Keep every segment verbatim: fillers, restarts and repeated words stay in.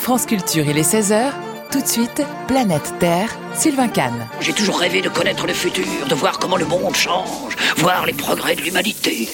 France Culture, il est seize heures. Tout de suite, Planète Terre, Sylvain Kahn. J'ai toujours rêvé de connaître le futur, de voir comment le monde change, voir les progrès de l'humanité.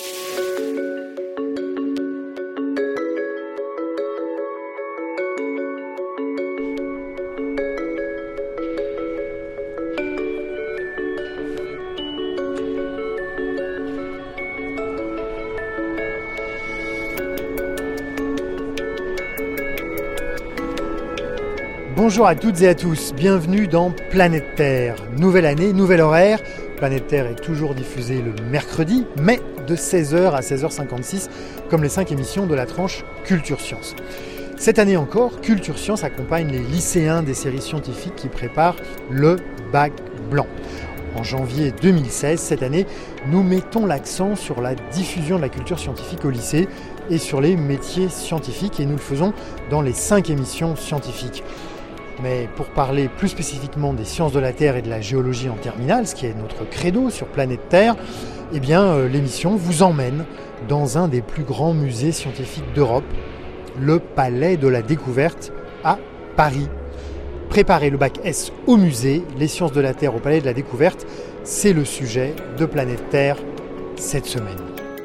Bonjour à toutes et à tous, bienvenue dans Planète Terre. Nouvelle année, nouvel horaire. Planète Terre est toujours diffusée le mercredi, mais de seize heures à seize heures cinquante-six, comme les cinq émissions de la tranche Culture Science. Cette année encore, Culture Science accompagne les lycéens des séries scientifiques qui préparent le bac blanc. En janvier deux mille seize, cette année, nous mettons l'accent sur la diffusion de la culture scientifique au lycée et sur les métiers scientifiques, et nous le faisons dans les cinq émissions scientifiques. Mais pour parler plus spécifiquement des sciences de la Terre et de la géologie en terminale, ce qui est notre credo sur Planète Terre, eh bien, euh, l'émission vous emmène dans un des plus grands musées scientifiques d'Europe, le Palais de la Découverte à Paris. Préparer le bac S au musée, les sciences de la Terre au Palais de la Découverte, c'est le sujet de Planète Terre cette semaine.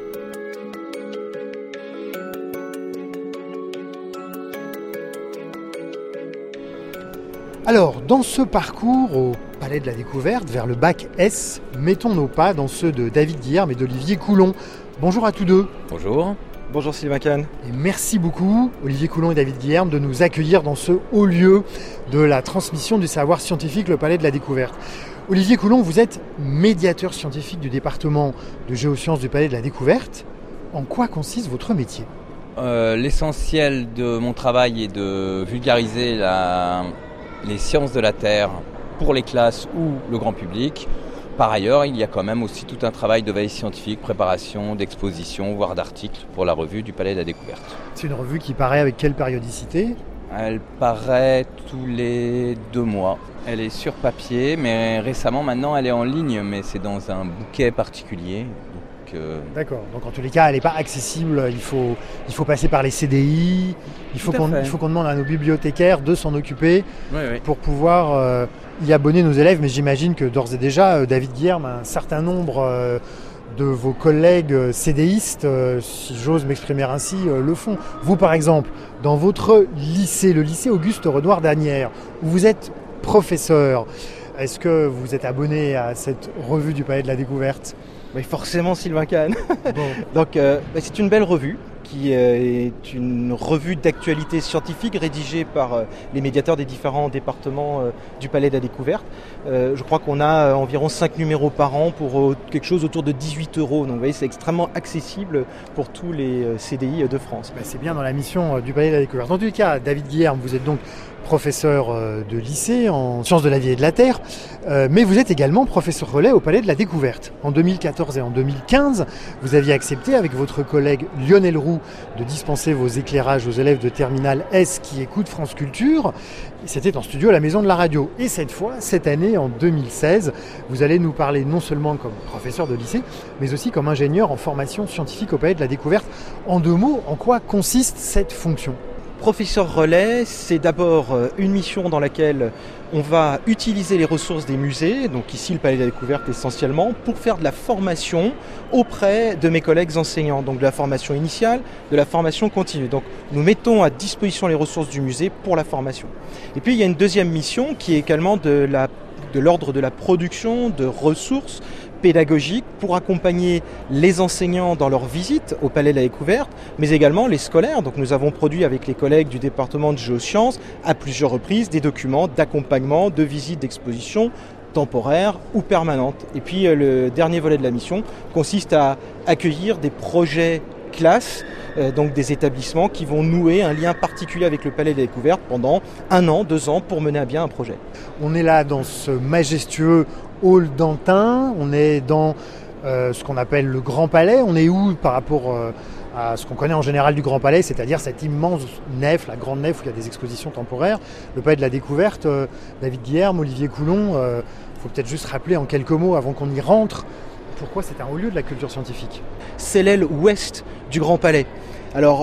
Alors, dans ce parcours au Palais de la Découverte, vers le bac S, mettons nos pas dans ceux de David Guilherme et d'Olivier Coulon. Bonjour à tous deux. Bonjour. Bonjour Sylvain Kahn. Et merci beaucoup, Olivier Coulon et David Guilherme, de nous accueillir dans ce haut lieu de la transmission du savoir scientifique, le Palais de la Découverte. Olivier Coulon, vous êtes médiateur scientifique du département de géosciences du Palais de la Découverte. En quoi consiste votre métier ? euh, L'essentiel de mon travail est de vulgariser la... les sciences de la Terre pour les classes ou le grand public. Par ailleurs, il y a quand même aussi tout un travail de veille scientifique, préparation d'expositions, voire d'articles pour la revue du Palais de la Découverte. C'est une revue qui paraît avec quelle périodicité ? Elle paraît tous les deux mois. Elle est sur papier, mais récemment, maintenant, elle est en ligne, mais c'est dans un bouquet particulier. Euh... D'accord, donc en tous les cas elle n'est pas accessible, il faut, il faut passer par les C D I, il faut, qu'on, il faut qu'on demande à nos bibliothécaires de s'en occuper oui, oui. pour pouvoir euh, y abonner nos élèves, mais j'imagine que d'ores et déjà euh, David Guilherme, un certain nombre euh, de vos collègues euh, CDistes, euh, si j'ose m'exprimer ainsi, euh, le font. Vous par exemple, dans votre lycée, le lycée Auguste Renoir d'Asnières, où vous êtes professeur, est-ce que vous êtes abonné à cette revue du Palais de la Découverte ? Oui, forcément Sylvain Kahn. Bon. Donc, euh, bah, c'est une belle revue qui euh, est une revue d'actualité scientifique rédigée par euh, les médiateurs des différents départements euh, du Palais de la Découverte. Euh, je crois qu'on a euh, environ cinq numéros par an pour euh, quelque chose autour de dix-huit euros. Donc vous voyez, c'est extrêmement accessible pour tous les euh, C D I de France. Bah, c'est bien dans la mission euh, du Palais de la Découverte. En tout cas, David Guilherme, vous êtes donc professeur euh, de lycée en sciences de la vie et de la Terre, euh, mais vous êtes également professeur relais au Palais de la Découverte. En deux mille quatorze et en deux mille quinze, vous aviez accepté avec votre collègue Lionel Roux de dispenser vos éclairages aux élèves de Terminale S qui écoutent France Culture. C'était en studio à la Maison de la Radio. Et cette fois, cette année, en deux mille seize, vous allez nous parler non seulement comme professeur de lycée, mais aussi comme ingénieur en formation scientifique au Palais de la Découverte. En deux mots, en quoi consiste cette fonction ? Professeur relais, c'est d'abord une mission dans laquelle on va utiliser les ressources des musées, donc ici le Palais de la Découverte essentiellement, pour faire de la formation auprès de mes collègues enseignants, donc de la formation initiale, de la formation continue. Donc nous mettons à disposition les ressources du musée pour la formation. Et puis il y a une deuxième mission qui est également de, la, de l'ordre de la production de ressources pédagogique pour accompagner les enseignants dans leur visite au Palais de la Découverte, mais également les scolaires. Donc nous avons produit avec les collègues du département de géosciences à plusieurs reprises des documents d'accompagnement, de visite, d'exposition temporaire ou permanente. Et puis le dernier volet de la mission consiste à accueillir des projets classes, euh, donc des établissements qui vont nouer un lien particulier avec le Palais de la Découverte pendant un an, deux ans pour mener à bien un projet. On est là dans ce majestueux hall d'Antin, on est dans euh, ce qu'on appelle le Grand Palais. On est où par rapport euh, à ce qu'on connaît en général du Grand Palais, c'est-à-dire cette immense nef, la grande nef où il y a des expositions temporaires, le Palais de la Découverte. euh, David Guilherme, Olivier Coulon, il euh, faut peut-être juste rappeler en quelques mots avant qu'on y rentre, pourquoi c'est un haut lieu de la culture scientifique. C'est l'aile ouest du Grand Palais. Alors,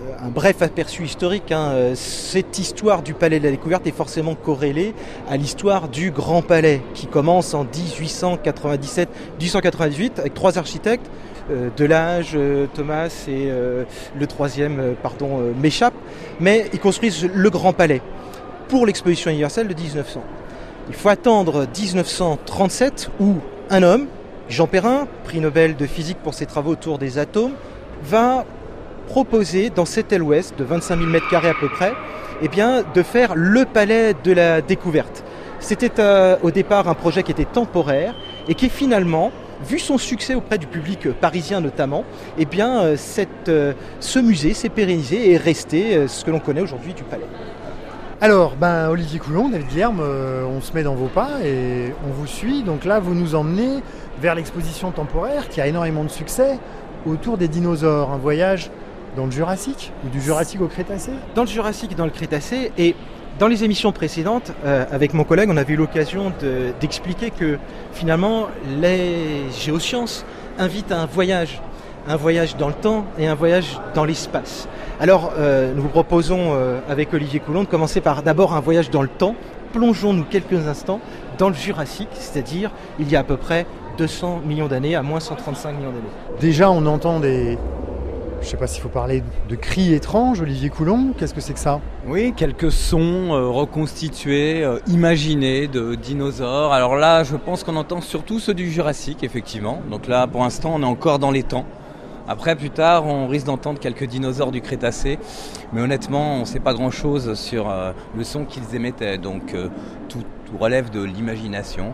un bref aperçu historique. Hein. Cette histoire du Palais de la Découverte est forcément corrélée à l'histoire du Grand Palais, qui commence en dix-huit cent quatre-vingt-dix-sept dix-huit cent quatre-vingt-dix-huit avec trois architectes, euh, Delage, euh, Thomas et euh, le troisième, euh, pardon, euh, m'échappe. Mais ils construisent le Grand Palais pour l'exposition universelle de dix-neuf cents. Il faut attendre dix-neuf cent trente-sept où un homme, Jean Perrin, prix Nobel de physique pour ses travaux autour des atomes, va proposer dans cette aile ouest de vingt-cinq mille mètres carrés à peu près, eh bien, de faire le palais de la découverte. C'était euh, au départ un projet qui était temporaire et qui finalement, vu son succès auprès du public parisien notamment, eh bien, euh, cette, euh, ce musée s'est pérennisé et est resté euh, ce que l'on connaît aujourd'hui du palais. Alors, ben, Olivier Coulon, David Guilherme, euh, on se met dans vos pas et on vous suit. Donc là, vous nous emmenez vers l'exposition temporaire qui a énormément de succès autour des dinosaures. Un voyage dans le Jurassique ou du Jurassique au Crétacé ? Dans le Jurassique et dans le Crétacé. Et dans les émissions précédentes, euh, avec mon collègue, on avait eu l'occasion de, d'expliquer que finalement, les géosciences invitent à un voyage. Un voyage dans le temps et un voyage dans l'espace. Alors, euh, nous vous proposons, euh, avec Olivier Coulon, de commencer par d'abord un voyage dans le temps. Plongeons-nous quelques instants dans le Jurassique, c'est-à-dire il y a à peu près deux cents millions d'années, à moins cent trente-cinq millions d'années. Déjà, on entend des... Je ne sais pas s'il faut parler de cris étranges, Olivier Coulon. Qu'est-ce que c'est que ça ? Oui, quelques sons euh, reconstitués, euh, imaginés de dinosaures. Alors là, je pense qu'on entend surtout ceux du Jurassique, effectivement. Donc là, pour l'instant, on est encore dans les temps. Après, plus tard, on risque d'entendre quelques dinosaures du Crétacé. Mais honnêtement, on ne sait pas grand-chose sur euh, le son qu'ils émettaient. Donc euh, tout, tout relève de l'imagination.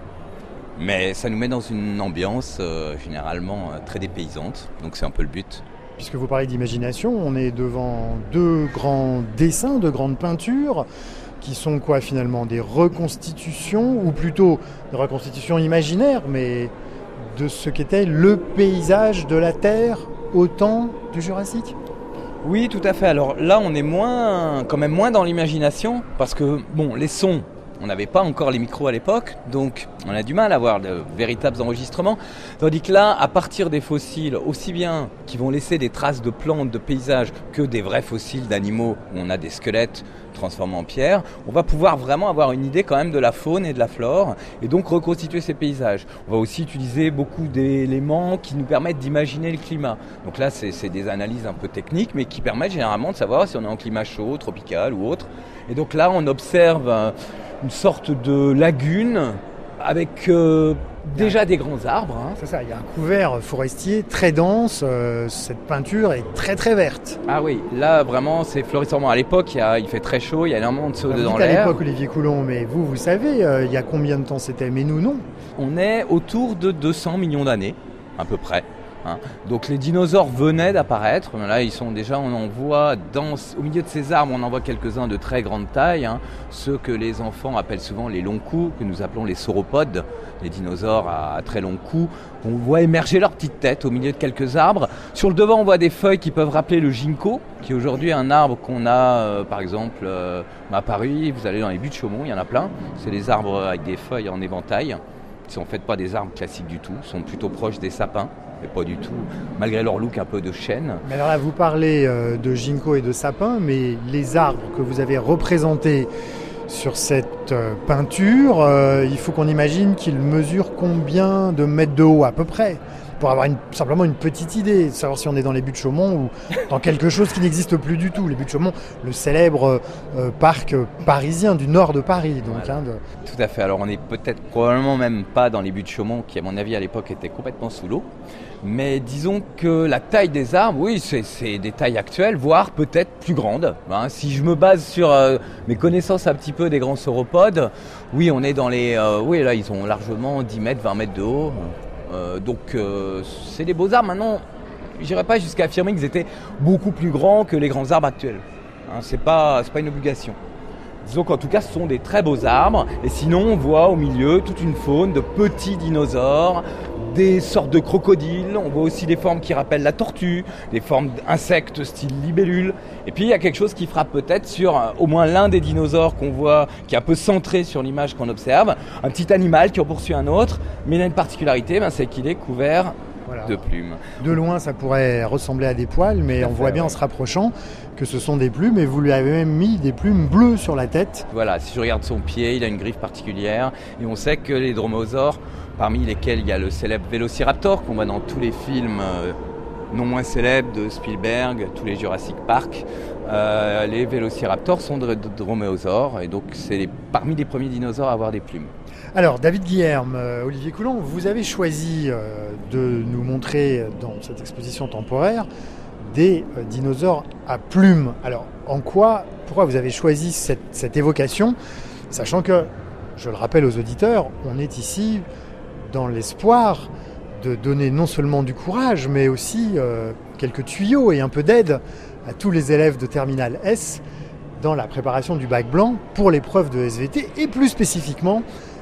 Mais ça nous met dans une ambiance euh, généralement euh, très dépaysante. Donc c'est un peu le but. Puisque vous parlez d'imagination, on est devant deux grands dessins, deux grandes peintures, qui sont quoi finalement ? Des reconstitutions, ou plutôt des reconstitutions imaginaires, mais de ce qu'était le paysage de la Terre au temps du Jurassique ? Oui, tout à fait. Alors là, on est moins, quand même moins dans l'imagination, parce que bon, les sons, on n'avait pas encore les micros à l'époque, donc on a du mal à avoir de véritables enregistrements. Tandis que là, à partir des fossiles, aussi bien qui vont laisser des traces de plantes, de paysages, que des vrais fossiles d'animaux où on a des squelettes transformés en pierre, on va pouvoir vraiment avoir une idée quand même de la faune et de la flore, et donc reconstituer ces paysages. On va aussi utiliser beaucoup d'éléments qui nous permettent d'imaginer le climat. Donc là, c'est, c'est des analyses un peu techniques, mais qui permettent généralement de savoir si on est en climat chaud, tropical ou autre. Et donc là, on observe euh, une sorte de lagune avec euh, déjà des grands arbres. Hein. C'est ça, il y a un couvert forestier très dense, euh, cette peinture est très très verte. Ah oui, là vraiment c'est florissant. À l'époque, il, y a, il fait très chaud, il y a énormément de C O deux dans l'air. À l'époque, Olivier Coulon, mais vous, vous savez, euh, il y a combien de temps c'était ? Mais nous, non. On est autour de deux cents millions d'années, à peu près. Hein. Donc les dinosaures venaient d'apparaître. Là, ils sont déjà, on en voit dans, au milieu de ces arbres, on en voit quelques-uns de très grande taille, hein, ceux que les enfants appellent souvent les longs coups, que nous appelons les sauropodes, les dinosaures à très longs coups. On voit émerger leur petite tête au milieu de quelques arbres. Sur le devant, on voit des feuilles qui peuvent rappeler le ginkgo, qui est aujourd'hui un arbre qu'on a, euh, par exemple, euh, à Paris. Vous allez dans les buttes de Chaumont, il y en a plein. C'est des arbres avec des feuilles en éventail. Ils ne sont en fait pas des arbres classiques du tout, ils sont plutôt proches des sapins. Mais pas du tout, malgré leur look un peu de chêne. Mais alors là, vous parlez euh, de ginkgo et de sapin, mais les arbres que vous avez représentés sur cette euh, peinture, euh, il faut qu'on imagine qu'ils mesurent combien de mètres de haut à peu près, pour avoir une, simplement une petite idée, savoir si on est dans les buttes de Chaumont ou dans quelque chose qui n'existe plus du tout. Les buttes de Chaumont, le célèbre euh, parc parisien du nord de Paris. Donc, voilà. hein, de... Tout à fait. Alors on est peut-être probablement même pas dans les buttes de Chaumont, qui à mon avis à l'époque étaient complètement sous l'eau. Mais disons que la taille des arbres, oui, c'est, c'est des tailles actuelles, voire peut-être plus grandes. Hein, si je me base sur euh, mes connaissances un petit peu des grands sauropodes, oui, on est dans les... Euh, oui, là, ils ont largement dix mètres, vingt mètres de haut. Euh, donc, euh, c'est des beaux arbres. Maintenant, je n'irais pas jusqu'à affirmer qu'ils étaient beaucoup plus grands que les grands arbres actuels. Hein, c'est pas, c'est pas une obligation. Disons qu'en tout cas, ce sont des très beaux arbres. Et sinon, on voit au milieu toute une faune de petits dinosaures, des sortes de crocodiles. On voit aussi des formes qui rappellent la tortue, des formes d'insectes style libellule. Et puis, il y a quelque chose qui frappe peut-être sur euh, au moins l'un des dinosaures qu'on voit, qui est un peu centré sur l'image qu'on observe. Un petit animal qui en poursuit un autre. Mais il a une particularité, ben, c'est qu'il est couvert Voilà. de plumes. De loin, ça pourrait ressembler à des poils, mais Tout à on fait, voit bien ouais. en se rapprochant que ce sont des plumes, et vous lui avez même mis des plumes bleues sur la tête. Voilà, si je regarde son pied, il a une griffe particulière. Et on sait que les dromaeosaures, parmi lesquels il y a le célèbre Vélociraptor qu'on voit dans tous les films euh, non moins célèbres de Spielberg, tous les Jurassic Park, euh, les Vélociraptors sont de, de dromaeosaures, et donc c'est les, parmi les premiers dinosaures à avoir des plumes. Alors, David Guilherme, euh, Olivier Coulon, vous avez choisi euh, de nous montrer dans cette exposition temporaire des euh, dinosaures à plumes. Alors, en quoi, pourquoi vous avez choisi cette, cette évocation, sachant que, je le rappelle aux auditeurs, on est ici dans l'espoir de donner non seulement du courage, mais aussi euh, quelques tuyaux et un peu d'aide à tous les élèves de Terminale S dans la préparation du bac blanc pour l'épreuve de S V T et plus spécifiquement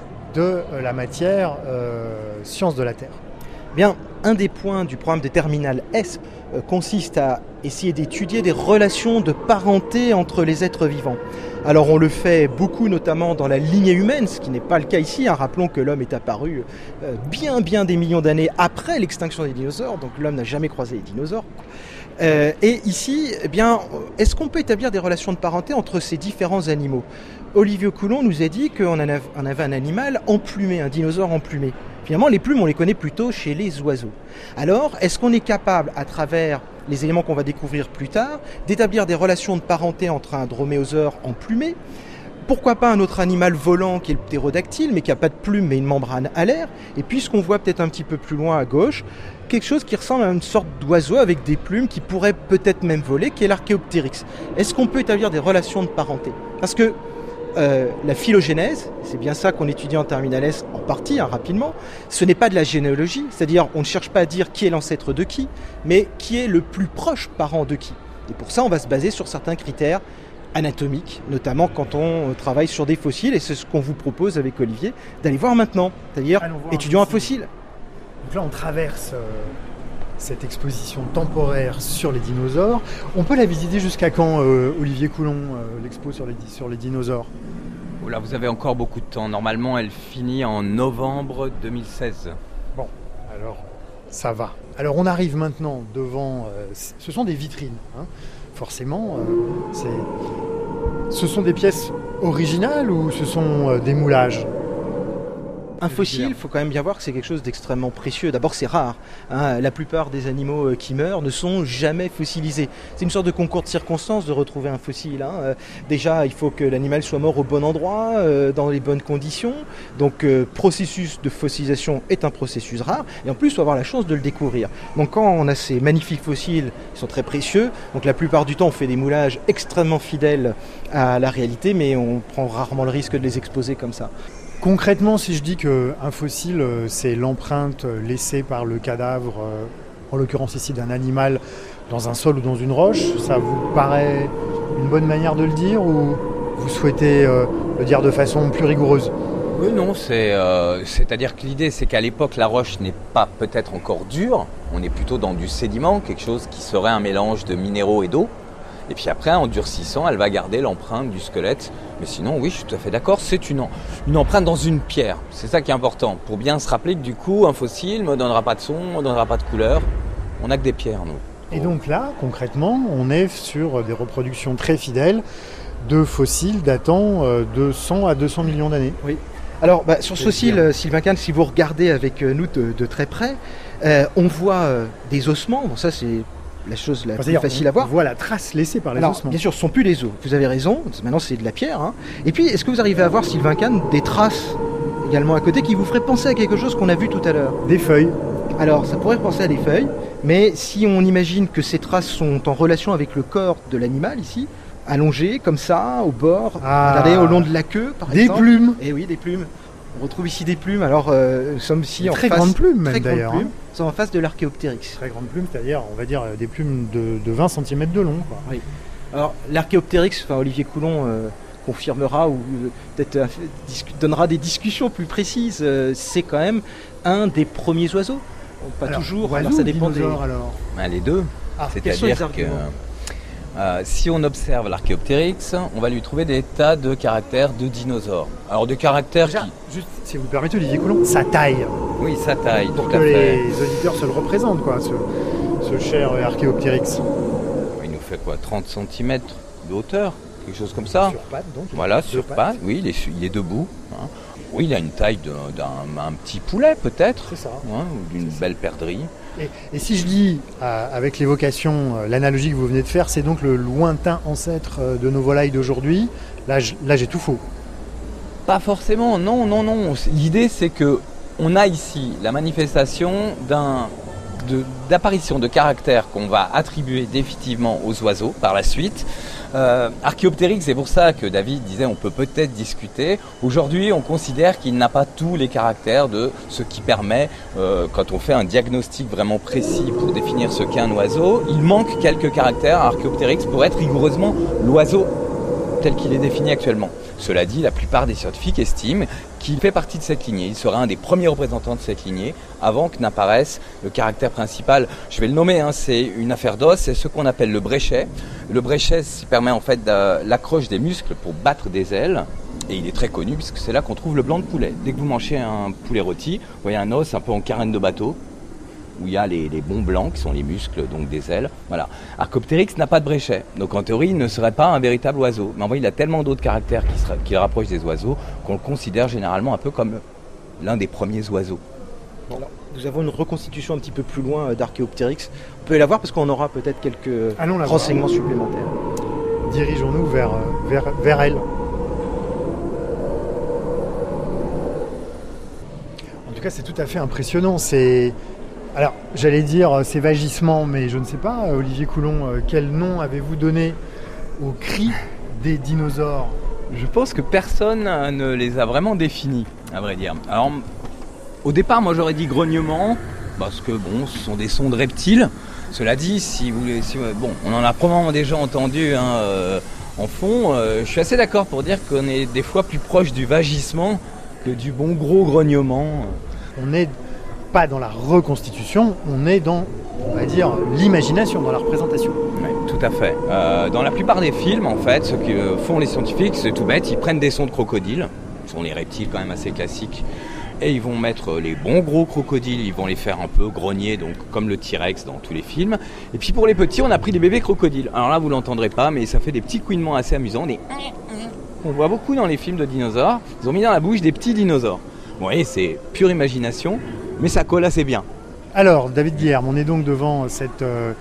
de la matière euh, sciences de la Terre. Bien, un des points du programme de Terminale S euh, consiste à essayer d'étudier des relations de parenté entre les êtres vivants. Alors on le fait beaucoup notamment dans la lignée humaine, ce qui n'est pas le cas ici. Hein. Rappelons que l'homme est apparu euh, bien bien des millions d'années après l'extinction des dinosaures, donc l'homme n'a jamais croisé les dinosaures. Euh, et ici, eh bien, est-ce qu'on peut établir des relations de parenté entre ces différents animaux ? Olivier Coulon nous a dit qu'on en avait, on avait un animal emplumé, un dinosaure emplumé. Finalement, les plumes, on les connaît plutôt chez les oiseaux. Alors, est-ce qu'on est capable, à travers les éléments qu'on va découvrir plus tard, d'établir des relations de parenté entre un dromaeosaure emplumé ? Pourquoi pas un autre animal volant qui est le ptérodactyle, mais qui n'a pas de plumes, mais une membrane alaire ? Et puis, ce qu'on voit peut-être un petit peu plus loin à gauche, quelque chose qui ressemble à une sorte d'oiseau avec des plumes qui pourrait peut-être même voler, qui est l'Archéoptérix. Est-ce qu'on peut établir des relations de parenté ? Parce que euh, la phylogénèse, c'est bien ça qu'on étudie en Terminale S en partie, hein, rapidement, ce n'est pas de la généalogie, c'est-à-dire on ne cherche pas à dire qui est l'ancêtre de qui, mais qui est le plus proche parent de qui. Et pour ça, on va se baser sur certains critères anatomiques, notamment quand on travaille sur des fossiles, et c'est ce qu'on vous propose avec Olivier d'aller voir maintenant, c'est-à-dire étudiant un fossile. Donc là, on traverse euh, cette exposition temporaire sur les dinosaures. On peut la visiter jusqu'à quand, euh, Olivier Coulon, euh, l'expo sur les, sur les dinosaures ? Oh là, vous avez encore beaucoup de temps. Normalement, elle finit en novembre deux mille seize. Bon, alors ça va. Alors on arrive maintenant devant... Euh, ce sont des vitrines, hein. Forcément. Euh, c'est... Ce sont des pièces originales ou ce sont euh, des moulages ? Un fossile, il faut quand même bien voir que c'est quelque chose d'extrêmement précieux. D'abord, c'est rare. Hein. La plupart des animaux qui meurent ne sont jamais fossilisés. C'est une sorte de concours de circonstances de retrouver un fossile. Hein. Déjà, il faut que l'animal soit mort au bon endroit, euh, dans les bonnes conditions. Donc, euh, processus de fossilisation est un processus rare. Et en plus, il faut avoir la chance de le découvrir. Donc, quand on a ces magnifiques fossiles, ils sont très précieux. Donc, la plupart du temps, on fait des moulages extrêmement fidèles à la réalité, mais on prend rarement le risque de les exposer comme ça. Concrètement, si je dis qu'un fossile, c'est l'empreinte laissée par le cadavre, en l'occurrence ici d'un animal, dans un sol ou dans une roche, ça vous paraît une bonne manière de le dire ou vous souhaitez le dire de façon plus rigoureuse ? Oui, non, c'est, euh, c'est-à-dire que l'idée, c'est qu'à l'époque, la roche n'est pas peut-être encore dure. On est plutôt dans du sédiment, quelque chose qui serait un mélange de minéraux et d'eau. Et puis après, en durcissant, elle va garder l'empreinte du squelette. Mais sinon, oui, je suis tout à fait d'accord, c'est une, une empreinte dans une pierre. C'est ça qui est important, pour bien se rappeler que du coup, un fossile ne me donnera pas de son, ne me donnera pas de couleur. On n'a que des pierres, nous. Et donc là, concrètement, on est sur des reproductions très fidèles de fossiles datant de cent à deux cents millions d'années. Oui. Alors, bah, sur ce fossile, euh, Sylvain Kahn, si vous regardez avec nous de, de très près, euh, on voit euh, des ossements. Bon, ça, c'est la chose la enfin, plus facile à voir. On voit la trace laissée par les Alors, ossements. Bien sûr, ce ne sont plus des os. Vous avez raison. Maintenant, c'est de la pierre. Hein. Et puis, est-ce que vous arrivez à voir, Sylvain Kahn, des traces également à côté qui vous feraient penser à quelque chose qu'on a vu tout à l'heure ? Des feuilles. Alors, ça pourrait penser à des feuilles, mais si on imagine que ces traces sont en relation avec le corps de l'animal ici, allongé comme ça, au bord, ah, regardez, au long de la queue, par des exemple. Des plumes. Eh oui, des plumes. On retrouve ici des plumes. Alors, euh, nous sommes ici en très face... grandes plumes, même, très grandes d'ailleurs. Plumes. Hein. Nous sommes en face de l'Archéoptérix. Très grandes plumes, c'est-à-dire, on va dire, des plumes de, de vingt centimètres de long, quoi. Oui. Alors, l'Archéoptérix, enfin, Olivier Coulon euh, confirmera ou euh, peut-être euh, discu- donnera des discussions plus précises. Euh, c'est quand même un des premiers oiseaux. Pas alors, toujours, oiseaux, alors ça dépend des... alors Ben, les deux. Ah, c'est-à-dire que euh, si on observe l'Archéoptérix, on va lui trouver des tas de caractères de dinosaures. Alors des caractères Déjà, qui... juste, si vous me permettez, Olivier Coulon, sa taille. Oui, sa taille, pour tout que à fait. les auditeurs se le représentent, quoi, ce, ce cher Archéoptérix. Il nous fait quoi, trente centimètres de hauteur, quelque chose comme ça. Sur pattes, donc. Voilà, Sur sur pattes. pattes. Oui, il est, il est debout. Hein. Oui, il a une taille de, d'un un petit poulet peut-être, C'est ça. hein, ou d'une belle perdrix. Et, et si je dis, euh, avec l'évocation, euh, l'analogie que vous venez de faire, c'est donc le lointain ancêtre euh, de nos volailles d'aujourd'hui, là, je- là j'ai tout faux. Pas forcément, non, non, non. L'idée, c'est que on a ici la manifestation d'un, de, d'apparition de caractères qu'on va attribuer définitivement aux oiseaux par la suite. Euh, Archéoptérix, c'est pour ça que David disait on peut peut-être discuter. Aujourd'hui, on considère qu'il n'a pas tous les caractères de ce qui permet, euh, quand on fait un diagnostic vraiment précis pour définir ce qu'est un oiseau, il manque quelques caractères à Archéoptérix pour être rigoureusement l'oiseau tel qu'il est défini actuellement. Cela dit, la plupart des scientifiques estiment qu'il fait partie de cette lignée. Il sera un des premiers représentants de cette lignée avant que n'apparaisse le caractère principal. Je vais le nommer, hein, c'est une affaire d'os, c'est ce qu'on appelle le bréchet. Le bréchet permet en fait de l'accroche des muscles pour battre des ailes. Et il est très connu puisque c'est là qu'on trouve le blanc de poulet. Dès que vous mangez un poulet rôti, vous voyez un os un peu en carène de bateau, où il y a les, les bons blancs qui sont les muscles, donc des ailes. Voilà. Archéoptérix n'a pas de bréchet, donc en théorie il ne serait pas un véritable oiseau. Mais en vrai il a tellement d'autres caractères qui, sera, qui le rapprochent des oiseaux qu'on le considère généralement un peu comme l'un des premiers oiseaux. Alors, nous avons une reconstitution un petit peu plus loin euh, d'Archéoptérix. On peut la voir parce qu'on aura peut-être quelques Allons la renseignements supplémentaires. Dirigeons-nous vers, euh, vers, vers elle. En tout cas, c'est tout à fait impressionnant. C'est... Alors, j'allais dire ces vagissements, mais je ne sais pas, Olivier Coulon, euh, quel nom avez-vous donné aux cris des dinosaures? Je pense que personne ne les a vraiment définis, à vrai dire. Alors, au départ, moi j'aurais dit grognement, parce que bon, ce sont des sons de reptiles. Cela dit, si vous voulez, si, bon, on en a probablement déjà entendu hein, euh, en fond. Euh, je suis assez d'accord pour dire qu'on est des fois plus proche du vagissement que du bon gros grognement. On n'est pas dans la reconstitution, on est dans, on va dire, l'imagination, dans la représentation. Oui, tout à fait. Euh, dans la plupart des films, en fait, ce que font les scientifiques, c'est tout bête, ils prennent des sons de crocodiles, ce sont les reptiles quand même assez classiques, et ils vont mettre les bons gros crocodiles, ils vont les faire un peu grogner, donc comme le T-Rex dans tous les films. Et puis pour les petits, on a pris des bébés crocodiles. Alors là, vous l'entendrez pas, mais ça fait des petits couinements assez amusants, des... On voit beaucoup dans les films de dinosaures, ils ont mis dans la bouche des petits dinosaures. Vous voyez, c'est pure imagination, mais ça colle assez bien. Alors, David Guilherme, on est donc devant cette... Euh,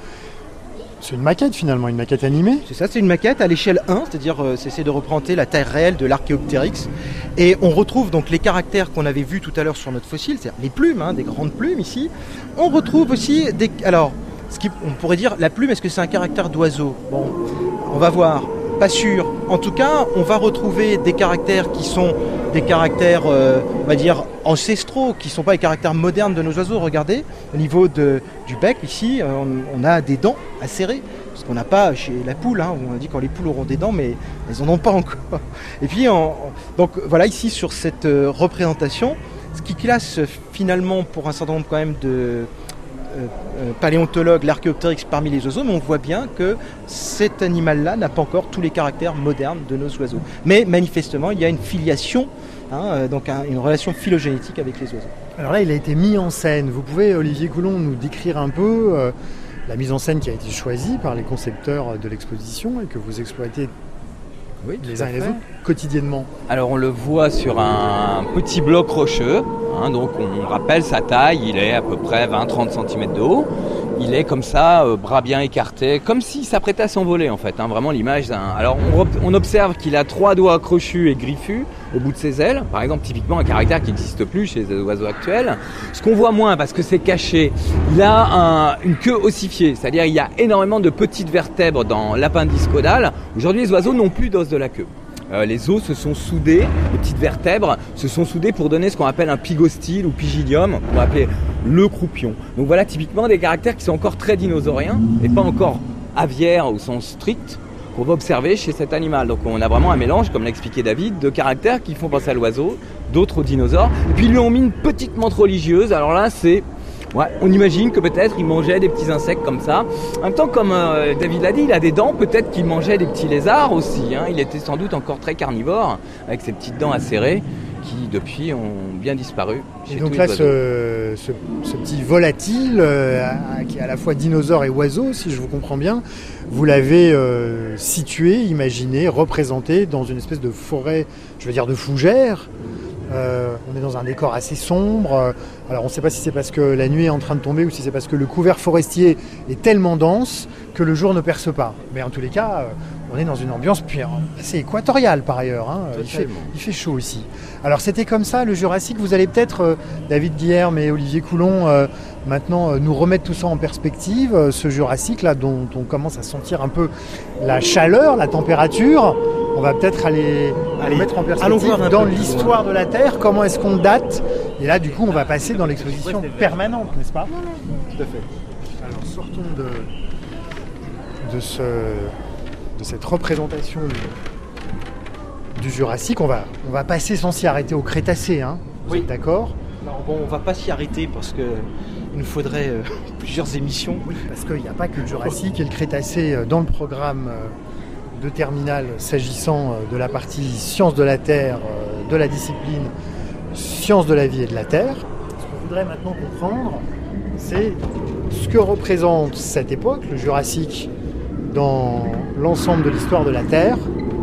c'est une maquette finalement, une maquette animée. C'est ça, c'est une maquette à l'échelle un, c'est-à-dire euh, c'est de représenter la taille réelle de l'Archéoptérix. Et on retrouve donc les caractères qu'on avait vus tout à l'heure sur notre fossile, c'est-à-dire les plumes, hein, des grandes plumes ici. On retrouve aussi des... Alors, ce qui, on pourrait dire, la plume, est-ce que c'est un caractère d'oiseau? Bon, on va voir. Pas sûr. En tout cas, on va retrouver des caractères qui sont des caractères, euh, on va dire, ancestraux, qui ne sont pas les caractères modernes de nos oiseaux. Regardez, au niveau de, du bec, ici, euh, on, on a des dents acérées, ce qu'on n'a pas chez la poule. Hein, où on a dit quand les poules auront des dents, mais elles n'en ont pas encore. Et puis, on, donc voilà, ici, sur cette euh, représentation, ce qui classe finalement pour un certain nombre quand même de... Euh, euh, paléontologue, l'Archéoptérix parmi les oiseaux, mais on voit bien que cet animal-là n'a pas encore tous les caractères modernes de nos oiseaux. Mais manifestement, il y a une filiation, hein, euh, donc un, une relation phylogénétique avec les oiseaux. Alors là, il a été mis en scène. Vous pouvez, Olivier Coulon, nous décrire un peu euh, la mise en scène qui a été choisie par les concepteurs de l'exposition et que vous exploitez Oui, les uns et les autres quotidiennement. Alors on le voit sur un petit bloc rocheux, hein, donc on rappelle sa taille, il est à peu près vingt à trente centimètres de haut. Il est comme ça, euh, bras bien écartés, comme s'il s'apprêtait à s'envoler en fait, hein, vraiment l'image d'un... Alors on, on observe qu'il a trois doigts crochus et griffus au bout de ses ailes, par exemple typiquement un caractère qui n'existe plus chez les oiseaux actuels. Ce qu'on voit moins parce que c'est caché, il a un, une queue ossifiée, c'est-à-dire il y a énormément de petites vertèbres dans l'appendice caudal. Aujourd'hui les oiseaux n'ont plus d'os de la queue. Euh, les os se sont soudés, les petites vertèbres se sont soudées pour donner ce qu'on appelle un pygostyle ou pygidium, qu'on va appeler le croupion. Donc voilà typiquement des caractères qui sont encore très dinosauriens et pas encore aviaires au sens strict qu'on va observer chez cet animal. Donc on a vraiment un mélange, comme l'a expliqué David, de caractères qui font penser à l'oiseau, d'autres aux dinosaures. Et puis ils lui ont mis une petite menthe religieuse, alors là c'est... Ouais, on imagine que peut-être il mangeait des petits insectes comme ça. En même temps, comme euh, David l'a dit, il a des dents, peut-être qu'il mangeait des petits lézards aussi. Hein. Il était sans doute encore très carnivore, avec ses petites dents acérées. qui depuis ont bien disparu. Et donc là, ce, ce, ce petit volatile, euh, qui est à la fois dinosaure et oiseau, si je vous comprends bien, vous l'avez euh, situé, imaginé, représenté dans une espèce de forêt, je veux dire de fougères. Euh, on est dans un décor assez sombre. Alors on ne sait pas si c'est parce que la nuit est en train de tomber ou si c'est parce que le couvert forestier est tellement dense que le jour ne perce pas. Mais en tous les cas, on est dans une ambiance assez équatoriale par ailleurs. Hein. Il, fait, il fait chaud ici. Alors c'était comme ça le Jurassique. Vous allez peut-être, euh, David Guilherme et Olivier Coulon, euh, maintenant euh, nous remettre tout ça en perspective. Euh, ce Jurassique là dont on commence à sentir un peu la chaleur, la température. On va peut-être aller, aller mettre en perspective dans l'histoire de la Terre, comment est-ce qu'on date. Et là, du coup, on va passer dans l'exposition permanente, n'est-ce pas ? Tout à fait. Alors, sortons de, de, ce, de cette représentation du, du Jurassique. On va, on va passer sans s'y arrêter au Crétacé, hein ? Vous oui. êtes d'accord ? Alors, bon, on ne va pas s'y arrêter parce qu'il nous faudrait euh, plusieurs émissions. Oui, parce qu'il n'y a pas que le Jurassique et le Crétacé dans le programme euh, de terminale s'agissant de la partie sciences de la Terre, de la discipline sciences de la vie et de la Terre. Ce qu'on voudrait maintenant comprendre, c'est ce que représente cette époque, le Jurassique, dans l'ensemble de l'histoire de la Terre.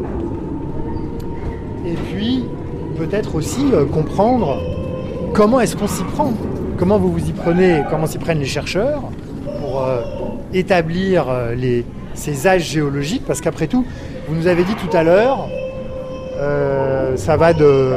Et puis, peut-être aussi euh, comprendre comment est-ce qu'on s'y prend, comment vous vous y prenez, comment s'y prennent les chercheurs pour euh, établir euh, les ces âges géologiques, parce qu'après tout, vous nous avez dit tout à l'heure, euh, ça va de,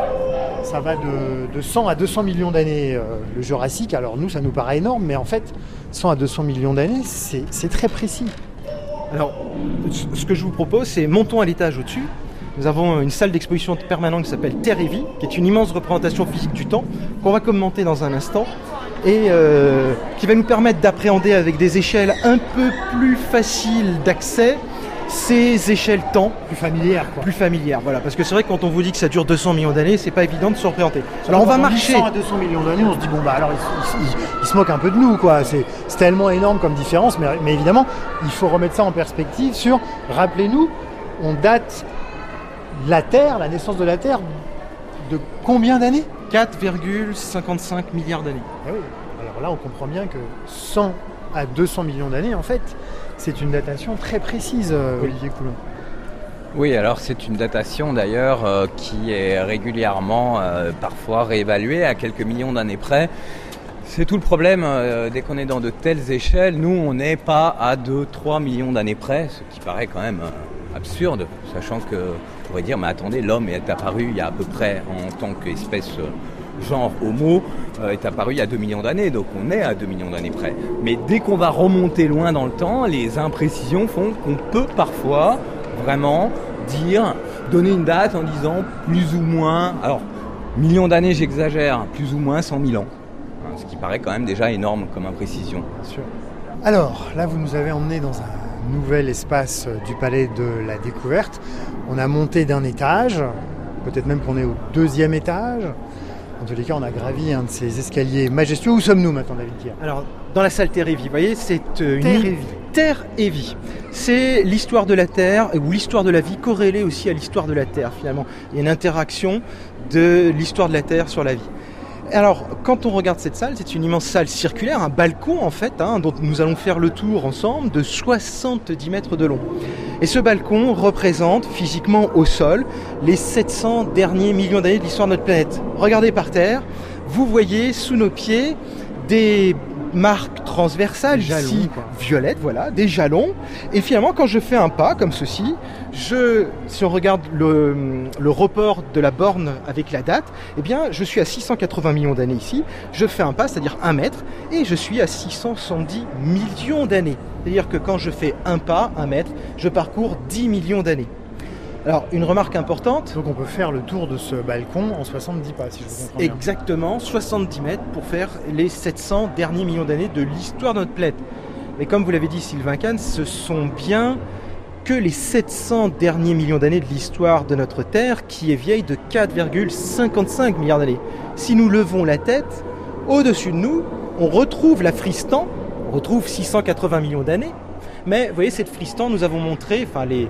ça va de, de cent à deux cents millions d'années, euh, le Jurassique. Alors nous, ça nous paraît énorme, mais en fait, cent à deux cents millions d'années, c'est, c'est très précis. Alors, ce que je vous propose, c'est montons à l'étage au-dessus. Nous avons une salle d'exposition permanente qui s'appelle Terre et Vie, qui est une immense représentation physique du temps, qu'on va commenter dans un instant, et euh, qui va nous permettre d'appréhender avec des échelles un peu plus faciles d'accès ces échelles temps. Plus familières, quoi. Plus familières, voilà. Parce que c'est vrai que quand on vous dit que ça dure deux cents millions d'années, c'est pas évident de se représenter. Alors on va marcher. cent à deux cents millions d'années, on se dit, bon, bah alors, ils, ils, ils, ils se moquent un peu de nous, quoi. C'est, c'est tellement énorme comme différence, mais, mais évidemment, il faut remettre ça en perspective sur, rappelez-nous, on date la Terre, la naissance de la Terre, de combien d'années ? quatre virgule cinquante-cinq milliards d'années. Ah oui. Alors là, on comprend bien que cent à deux cents millions d'années, en fait, c'est une datation très précise, euh, oui. Olivier Coulon. Oui, alors c'est une datation d'ailleurs euh, qui est régulièrement, euh, parfois réévaluée à quelques millions d'années près. C'est tout le problème, euh, dès qu'on est dans de telles échelles, nous on n'est pas à deux à trois millions d'années près, ce qui paraît quand même euh, absurde, sachant que on pourrait dire, mais attendez, l'homme est apparu il y a à peu près, en tant qu'espèce euh, genre homo, euh, est apparu il y a deux millions d'années, donc on est à deux millions d'années près. Mais dès qu'on va remonter loin dans le temps, les imprécisions font qu'on peut parfois vraiment dire, donner une date en disant plus ou moins, alors millions d'années j'exagère, plus ou moins cent mille ans. Ce qui paraît quand même déjà énorme comme imprécision. Bien sûr. Alors, là, vous nous avez emmenés dans un nouvel espace du Palais de la Découverte. On a monté d'un étage, peut-être même qu'on est au deuxième étage. En tous les cas, on a gravi un de ces escaliers majestueux. Où sommes-nous maintenant, David Guilherme ? Alors, dans la salle Terre et Vie, vous voyez, c'est une... Terre et Vie. Terre et Vie. C'est l'histoire de la Terre, ou l'histoire de la vie corrélée aussi à l'histoire de la Terre, finalement. Il y a une interaction de l'histoire de la Terre sur la vie. Alors, quand on regarde cette salle, c'est une immense salle circulaire, un balcon en fait, hein, dont nous allons faire le tour ensemble, de soixante-dix mètres de long. Et ce balcon représente physiquement au sol les sept cents derniers millions d'années de l'histoire de notre planète. Regardez par terre, vous voyez sous nos pieds des marques transversales, jalons, ici quoi. Violettes, voilà, des jalons. Et finalement, quand je fais un pas comme ceci, je, si on regarde le, le report de la borne avec la date, eh bien, je suis à six cent quatre-vingts millions d'années ici. Je fais un pas, c'est-à-dire un mètre, et je suis à six cent soixante-dix millions d'années. C'est-à-dire que quand je fais un pas, un mètre, je parcours dix millions d'années. Alors, une remarque importante. Donc on peut faire le tour de ce balcon en soixante-dix pas, si je vous comprends bien. Exactement, soixante-dix mètres pour faire les sept cents derniers millions d'années de l'histoire de notre planète. Mais comme vous l'avez dit, Sylvain Kahn, ce sont bien que les sept cents derniers millions d'années de l'histoire de notre Terre, qui est vieille de quatre virgule cinquante-cinq milliards d'années. Si nous levons la tête, au-dessus de nous, on retrouve la Fristan, on retrouve six cent quatre-vingts millions d'années. Mais vous voyez, cette Fristan, nous avons montré, enfin les...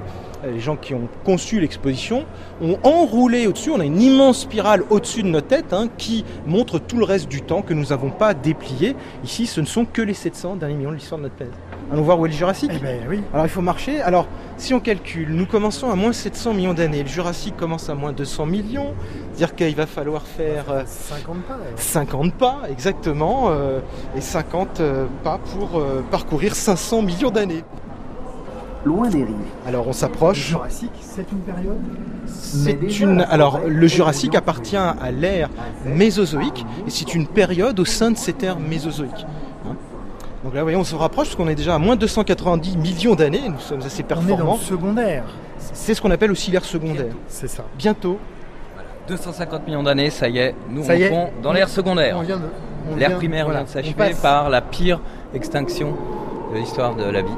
les gens qui ont conçu l'exposition, ont enroulé au-dessus, on a une immense spirale au-dessus de notre tête hein, qui montre tout le reste du temps que nous n'avons pas déplié. Ici, ce ne sont que les sept cents derniers millions de l'histoire de notre planète. Allons voir où est le Jurassique. Eh ben, oui. Alors il faut marcher. Alors si on calcule, nous commençons à moins sept cents millions d'années. Le Jurassique commence à moins deux cents millions. C'est-à-dire qu'il va falloir faire euh, cinquante pas. Alors. cinquante pas, exactement. Euh, et cinquante euh, pas pour euh, parcourir cinq cents millions d'années. Loin des rives. Alors on Le s'approche. Jurassique, c'est une période C'est une. Alors le Jurassique appartient à l'ère mésozoïque et c'est une période au sein de cette ère mésozoïque. Hein. Donc là, vous voyez, on se rapproche parce qu'on est déjà à moins deux cent quatre-vingt-dix millions d'années. Nous sommes assez On est dans performants. le secondaire. C'est ce qu'on appelle aussi l'ère secondaire. C'est ça. Bientôt. deux cent cinquante millions d'années, ça y est, nous Ça y est. rentrons dans l'ère secondaire. On vient de, on L'ère vient- primaire voilà, vient de on s'achever passe. par la pire extinction de l'histoire de la vie.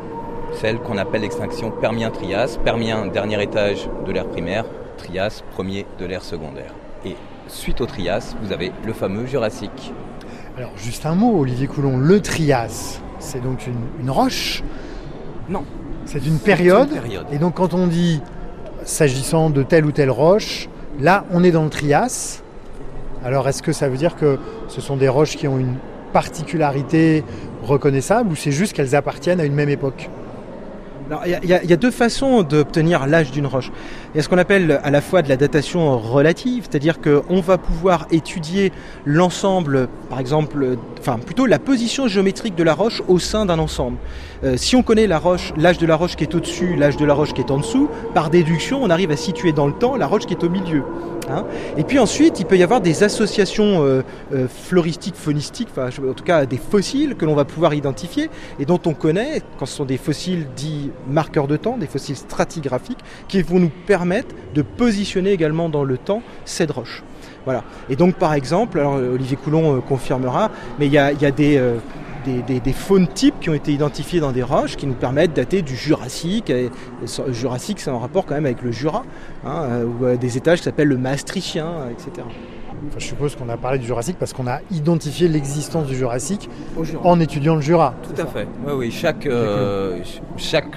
Celle qu'on appelle l'extinction Permien-Trias. Permien, dernier étage de l'ère primaire. Trias, premier de l'ère secondaire. Et suite au Trias, vous avez le fameux Jurassique. Alors, juste un mot, Olivier Coulon. Le Trias, c'est donc une, une roche. Non. C'est une période. une période. Et donc, quand on dit, s'agissant de telle ou telle roche, là, on est dans le Trias. Alors, est-ce que ça veut dire que ce sont des roches qui ont une particularité reconnaissable ou c'est juste qu'elles appartiennent à une même époque ? Alors, il y, y, y a deux façons d'obtenir l'âge d'une roche. Il y a ce qu'on appelle à la fois de la datation relative, c'est-à-dire qu'on va pouvoir étudier l'ensemble, par exemple, enfin plutôt la position géométrique de la roche au sein d'un ensemble. Euh, si on connaît la roche, l'âge de la roche qui est au-dessus, l'âge de la roche qui est en dessous, par déduction, on arrive à situer dans le temps la roche qui est au milieu. Hein. Et puis ensuite, il peut y avoir des associations euh, euh, floristiques, faunistiques, enfin en tout cas des fossiles que l'on va pouvoir identifier et dont on connaît, quand ce sont des fossiles dits marqueurs de temps, des fossiles stratigraphiques, qui vont nous permettre de positionner également dans le temps cette roche. Voilà. Et donc par exemple, alors Olivier Coulon euh, confirmera, mais il y a, il y a des, euh, des, des, des faunes types qui ont été identifiés dans des roches qui nous permettent de dater du Jurassique. Et, et le Jurassique, c'est en rapport quand même avec le Jura, hein, euh, ou euh, des étages qui s'appellent le Maastrichtien, euh, et cetera. Enfin, je suppose qu'on a parlé du Jurassique parce qu'on a identifié l'existence du Jurassique Au Jura. en étudiant le Jura. Tout à fait. Oui, oui. Chaque, euh, chaque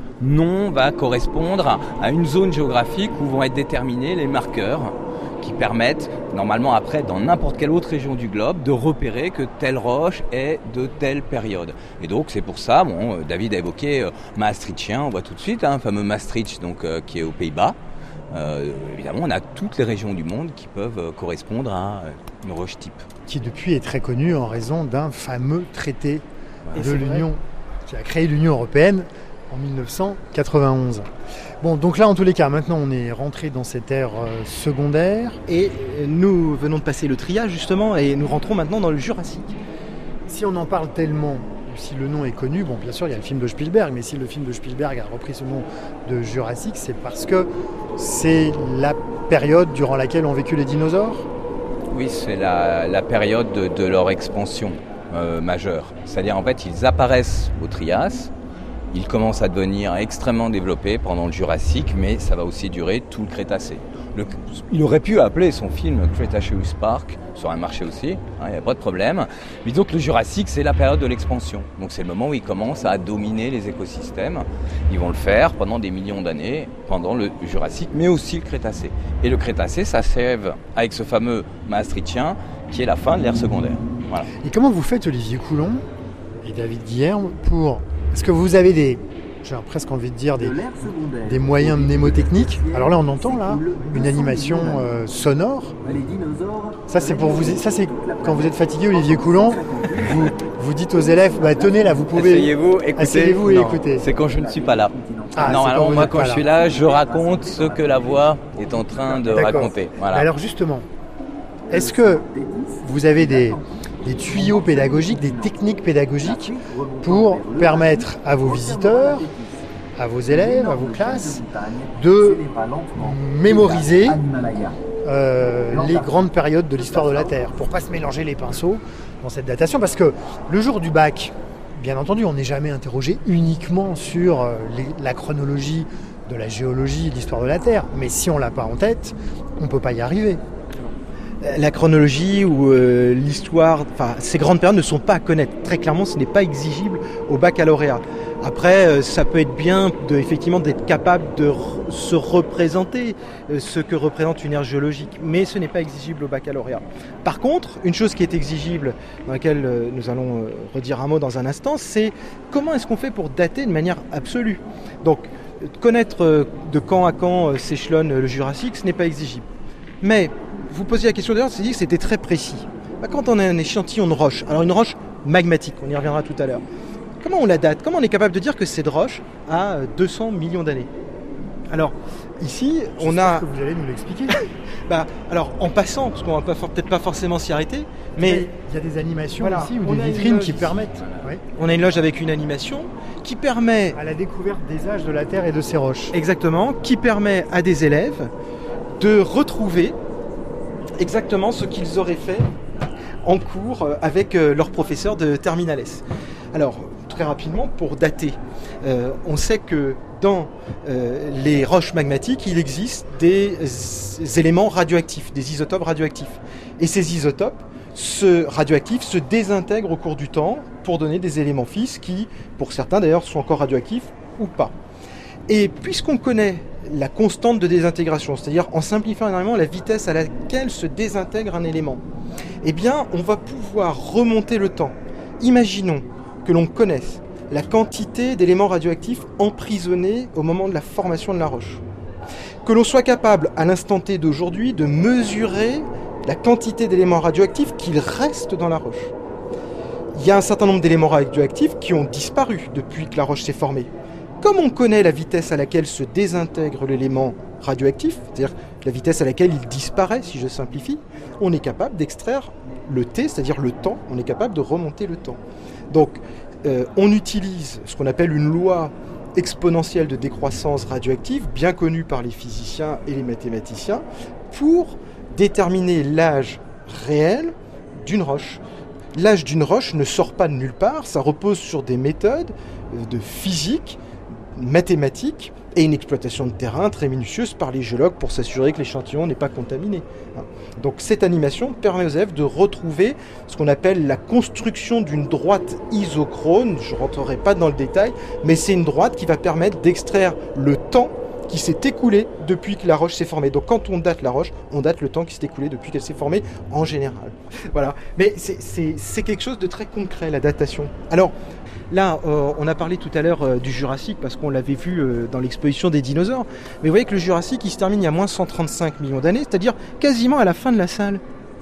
nom va correspondre à une zone géographique où vont être déterminés les marqueurs qui permettent, normalement après, dans n'importe quelle autre région du globe, de repérer que telle roche est de telle période. Et donc c'est pour ça, bon, David a évoqué euh, Maastrichtien, on voit tout de suite, hein, fameux Maastricht, donc, euh, qui est aux Pays-Bas. Euh, évidemment, on a toutes les régions du monde qui peuvent euh, correspondre à euh, une roche type. Qui depuis est très connu en raison d'un fameux traité Et de c'est l'Union, qui a créé l'Union européenne en dix-neuf cent quatre-vingt-onze. Bon, donc là, en tous les cas, maintenant, on est rentré dans cette ère euh, secondaire. Et nous venons de passer le triage justement et nous rentrons maintenant dans le Jurassique. Si on en parle tellement, ou si le nom est connu, bon, bien sûr, il y a le film de Spielberg, mais si le film de Spielberg a repris ce nom de Jurassique, c'est parce que c'est la période durant laquelle ont vécu les dinosaures. Oui, c'est la, la période de, de leur expansion euh, majeure. C'est-à-dire, en fait, ils apparaissent au Trias, ils commencent à devenir extrêmement développés pendant le Jurassique, mais ça va aussi durer tout le Crétacé. Le, il aurait pu appeler son film Cretaceous Park, ça aurait marché aussi, il hein, n'y a pas de problème. Mais donc le Jurassique, c'est la période de l'expansion. Donc c'est le moment où ils commencent à dominer les écosystèmes. Ils vont le faire pendant des millions d'années, pendant le Jurassique, mais aussi le Crétacé. Et le Crétacé s'achève avec ce fameux Maastrichtien, qui est la fin de l'ère secondaire. Voilà. Et comment vous faites, Olivier Coulon et David Guilherme, pour... Est-ce que vous avez des... J'ai presque envie de dire des, des moyens mnémotechniques. Alors là, on entend là une animation euh, sonore. Ça, c'est pour vous. Ça, c'est quand vous êtes fatigué, Olivier Coulon. Vous, vous dites aux élèves, bah, tenez là, vous pouvez. Asseyez-vous, écoutez. Asseyez-vous et Non, écoutez. C'est quand je ne suis pas là. Ah, Normalement, quand moi, êtes quand pas je là. suis là, je raconte ce que la voix est en train de D'accord. raconter. Voilà. Alors justement, est-ce que vous avez des, des tuyaux pédagogiques, des techniques pédagogiques pour permettre à vos visiteurs, à vos élèves, à vos classes, de mémoriser euh, les grandes périodes de l'histoire de la Terre, pour ne pas se mélanger les pinceaux dans cette datation? Parce que le jour du bac, bien entendu, on n'est jamais interrogé uniquement sur euh, les, la chronologie de la géologie, de l'histoire de la Terre. Mais si on ne l'a pas en tête, on ne peut pas y arriver. La chronologie ou euh, l'histoire, enfin ces grandes périodes ne sont pas à connaître. Très clairement, ce n'est pas exigible au baccalauréat. Après, euh, ça peut être bien de, effectivement d'être capable de re- se représenter euh, ce que représente une ère géologique, mais ce n'est pas exigible au baccalauréat. Par contre, une chose qui est exigible, dans laquelle euh, nous allons euh, redire un mot dans un instant, c'est comment est-ce qu'on fait pour dater de manière absolue. Donc, connaître euh, de quand à quand euh, s'échelonne le Jurassique, ce n'est pas exigible. Mais, vous posiez la question d'ailleurs, c'est dit que c'était très précis. Bah, quand on a un échantillon de roche, alors une roche magmatique, on y reviendra tout à l'heure, comment on la date? Comment on est capable de dire que cette roche a deux cents millions d'années? Alors, ici, on J'espère a... que vous allez nous l'expliquer. Bah, alors, en passant, parce qu'on va pas for- peut-être pas forcément s'y arrêter, mais il y a des animations Voilà, ici ou on des a une vitrines loge qui ici. permettent ouais, on a une loge avec une animation qui permet, à la découverte des âges de la Terre et de ses roches. exactement, qui permet à des élèves de retrouver exactement ce qu'ils auraient fait en cours euh, avec euh, leur professeur de Terminal S. Alors, très rapidement, pour dater, euh, on sait que dans euh, les roches magmatiques, il existe des s- éléments radioactifs, des isotopes radioactifs. Et ces isotopes se, radioactifs se désintègrent au cours du temps pour donner des éléments fixes qui, pour certains d'ailleurs, sont encore radioactifs ou pas. Et puisqu'on connaît la constante de désintégration, c'est-à-dire en simplifiant énormément la vitesse à laquelle se désintègre un élément, eh bien, on va pouvoir remonter le temps. Imaginons que l'on connaisse la quantité d'éléments radioactifs emprisonnés au moment de la formation de la roche. Que l'on soit capable, à l'instant T d'aujourd'hui, de mesurer la quantité d'éléments radioactifs qu'il reste dans la roche. Il y a un certain nombre d'éléments radioactifs qui ont disparu depuis que la roche s'est formée. Comme on connaît la vitesse à laquelle se désintègre l'élément radioactif, c'est-à-dire la vitesse à laquelle il disparaît, si je simplifie, on est capable d'extraire le T, c'est-à-dire le temps, on est capable de remonter le temps. Donc, euh, on utilise ce qu'on appelle une loi exponentielle de décroissance radioactive, bien connue par les physiciens et les mathématiciens, pour déterminer l'âge réel d'une roche. L'âge d'une roche ne sort pas de nulle part, ça repose sur des méthodes de physique, mathématiques et une exploitation de terrain très minutieuse par les géologues pour s'assurer que l'échantillon n'est pas contaminé. Donc cette animation permet aux élèves de retrouver ce qu'on appelle la construction d'une droite isochrone. Je ne rentrerai pas dans le détail, mais c'est une droite qui va permettre d'extraire le temps qui s'est écoulé depuis que la roche s'est formée. Donc quand on date la roche, on date le temps qui s'est écoulé depuis qu'elle s'est formée en général. Voilà. Mais c'est, c'est, c'est quelque chose de très concret, la datation. Alors là, euh, on a parlé tout à l'heure euh, du Jurassique parce qu'on l'avait vu euh, dans l'exposition des dinosaures. Mais vous voyez que le Jurassique, il se termine il y a moins cent trente-cinq millions d'années, c'est-à-dire quasiment à la fin de la salle.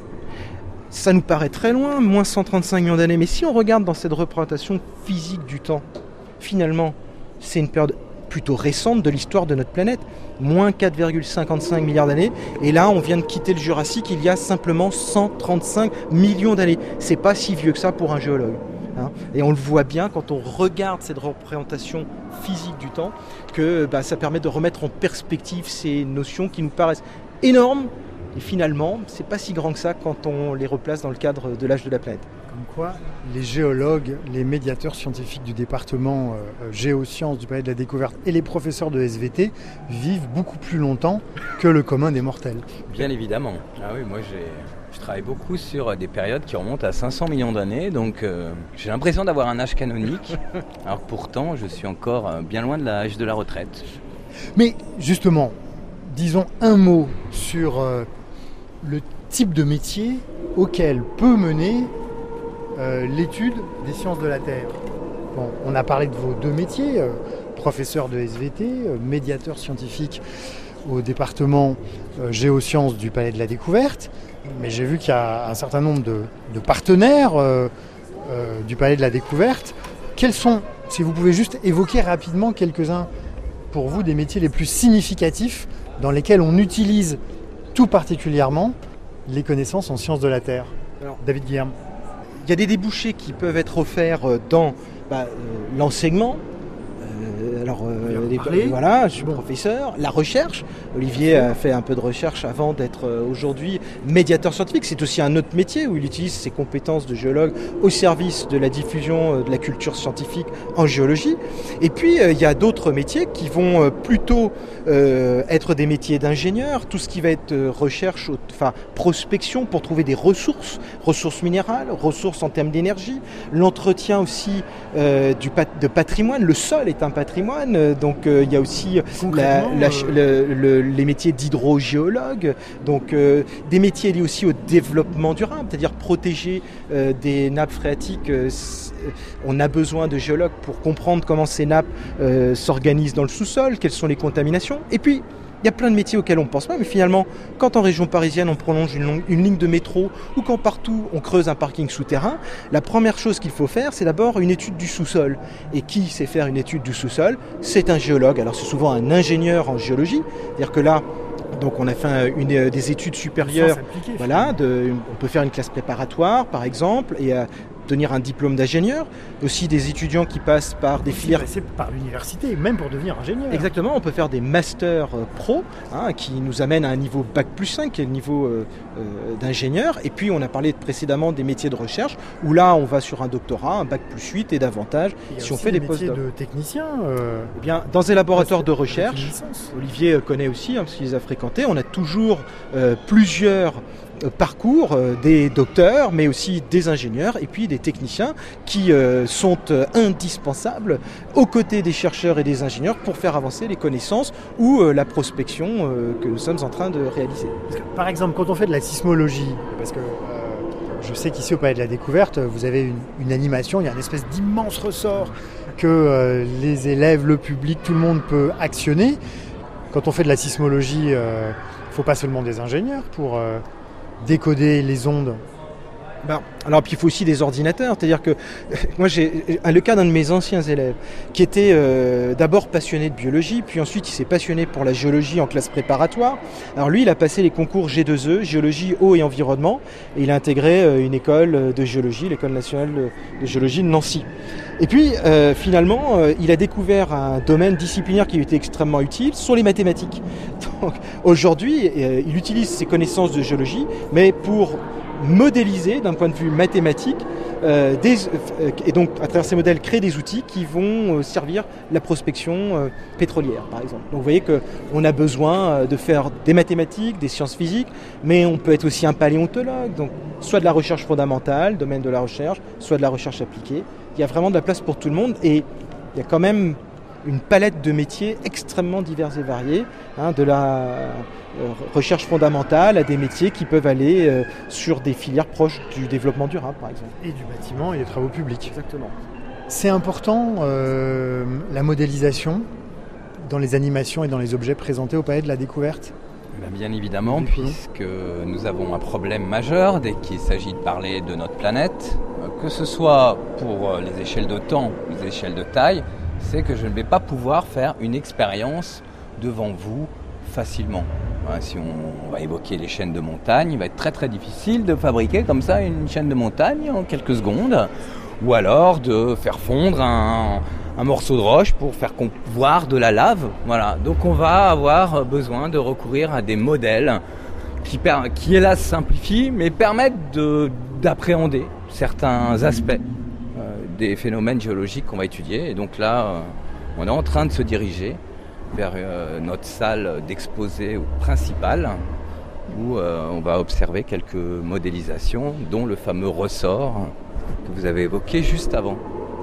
Ça nous paraît très loin, moins cent trente-cinq millions d'années. Mais si on regarde dans cette représentation physique du temps, finalement, c'est une période plutôt récente de l'histoire de notre planète, moins quatre virgule cinquante-cinq milliards d'années, et là on vient de quitter le Jurassique il y a simplement cent trente-cinq millions d'années. C'est pas si vieux que ça pour un géologue. Hein. Et on le voit bien quand on regarde cette représentation physique du temps, que bah, ça permet de remettre en perspective ces notions qui nous paraissent énormes, et finalement c'est pas si grand que ça quand on les replace dans le cadre de l'âge de la planète. Comme quoi, les géologues, les médiateurs scientifiques du département euh, géosciences du Palais de la Découverte et les professeurs de S V T vivent beaucoup plus longtemps que le commun des mortels. Bien évidemment. Ah oui, moi j'ai, je travaille beaucoup sur des périodes qui remontent à cinq cents millions d'années, donc euh, j'ai l'impression d'avoir un âge canonique, alors que pourtant je suis encore euh, bien loin de l'âge de la retraite. Mais justement, disons un mot sur euh, le type de métier auquel peut mener euh, l'étude des sciences de la Terre. Bon, on a parlé de vos deux métiers, euh, professeur de S V T, euh, médiateur scientifique au département euh, géosciences du Palais de la Découverte, mais j'ai vu qu'il y a un certain nombre de, de partenaires euh, euh, du Palais de la Découverte. Quels sont, si vous pouvez juste évoquer rapidement quelques-uns pour vous des métiers les plus significatifs dans lesquels on utilise tout particulièrement les connaissances en sciences de la Terre? Alors, David Guilherme. Il y a des débouchés qui peuvent être offerts dans bah, euh, l'enseignement, euh, alors, euh, les, les, voilà, je suis bon. professeur. La recherche. Olivier a fait un peu de recherche avant d'être euh, aujourd'hui médiateur scientifique. C'est aussi un autre métier où il utilise ses compétences de géologue au service de la diffusion euh, de la culture scientifique en géologie. Et puis, euh, il y a d'autres métiers qui vont euh, plutôt euh, être des métiers d'ingénieur. Tout ce qui va être euh, recherche, enfin prospection pour trouver des ressources, ressources minérales, ressources en termes d'énergie, l'entretien aussi euh, du pat- de patrimoine. Le sol est un patrimoine, euh, donc euh, il y a aussi la, la, euh... le, le, les métiers d'hydrogéologue, donc euh, des métiers liés aussi au développement durable, c'est-à-dire protéger euh, des nappes phréatiques. Euh, on a besoin de géologues pour comprendre comment ces nappes euh, s'organisent dans le sous-sol, quelles sont les contaminations. Et puis, il y a plein de métiers auxquels on ne pense pas, mais finalement, quand en région parisienne, on prolonge une, longue, une ligne de métro ou quand partout, on creuse un parking souterrain, la première chose qu'il faut faire, c'est d'abord une étude du sous-sol. Et qui sait faire une étude du sous-sol ? C'est un géologue. Alors, c'est souvent un ingénieur en géologie. C'est-à-dire que là, donc on a fait une, des études supérieures. Voilà, de, on peut faire une classe préparatoire, par exemple, et euh, obtenir un diplôme d'ingénieur. Aussi des étudiants qui passent par des filières... passer par l'université, même pour devenir ingénieur. Exactement, on peut faire des masters euh, pro, hein, qui nous amènent à un niveau bac plus cinq, qui est le niveau euh, euh, d'ingénieur. Et puis on a parlé précédemment des métiers de recherche, où là on va sur un doctorat, un bac plus huit et davantage, si on fait des postes de technicien. Euh... Eh bien, dans les laboratoires de recherche, Olivier connaît aussi, hein, parce qu'il les a fréquentés, on a toujours euh, plusieurs parcours, euh, des docteurs, mais aussi des ingénieurs et puis des techniciens qui euh, sont euh, indispensables aux côtés des chercheurs et des ingénieurs pour faire avancer les connaissances ou euh, la prospection euh, que nous sommes en train de réaliser. Parce que, par exemple, quand on fait de la sismologie, parce que euh, je sais qu'ici au Palais de la Découverte, vous avez une, une animation, il y a une espèce d'immense ressort que euh, les élèves, le public, tout le monde peut actionner. Quand on fait de la sismologie, il euh, ne faut pas seulement des ingénieurs pour... Euh, décoder les ondes. Ben, alors puis il faut aussi des ordinateurs, c'est-à-dire que moi j'ai le cas d'un de mes anciens élèves qui était euh, d'abord passionné de biologie, puis ensuite il s'est passionné pour la géologie en classe préparatoire. Alors lui il a passé les concours G deux E, géologie, eau et environnement, et il a intégré euh, une école de géologie, l'école nationale de géologie de Nancy. Et puis euh, finalement euh, il a découvert un domaine disciplinaire qui lui était extrêmement utile, ce sont les mathématiques. Donc aujourd'hui euh, il utilise ses connaissances de géologie, mais pour modéliser d'un point de vue mathématique euh, des, euh, et donc à travers ces modèles créer des outils qui vont euh, servir la prospection euh, pétrolière par exemple. Donc vous voyez qu'on a besoin euh, de faire des mathématiques, des sciences physiques, mais on peut être aussi un paléontologue, donc soit de la recherche fondamentale, domaine de la recherche, soit de la recherche appliquée. Il y a vraiment de la place pour tout le monde et il y a quand même une palette de métiers extrêmement divers et variés, hein, de la euh, recherche fondamentale à des métiers qui peuvent aller euh, sur des filières proches du développement durable, par exemple. Et du bâtiment et des travaux publics. Exactement. C'est important, euh, la modélisation dans les animations et dans les objets présentés au Palais de la Découverte ? Ben bien évidemment, puisque nous avons un problème majeur dès qu'il s'agit de parler de notre planète, que ce soit pour les échelles de temps, les échelles de taille, c'est que je ne vais pas pouvoir faire une expérience devant vous facilement. Si on va évoquer les chaînes de montagne, il va être très très difficile de fabriquer comme ça une chaîne de montagne en quelques secondes, ou alors de faire fondre un, un morceau de roche pour faire voir de la lave. Voilà. Donc on va avoir besoin de recourir à des modèles qui, qui hélas simplifient, mais permettent de, d'appréhender certains aspects des phénomènes géologiques qu'on va étudier. Et donc là, euh, on est en train de se diriger vers euh, notre salle d'exposé principale où euh, on va observer quelques modélisations, dont le fameux ressort que vous avez évoqué juste avant.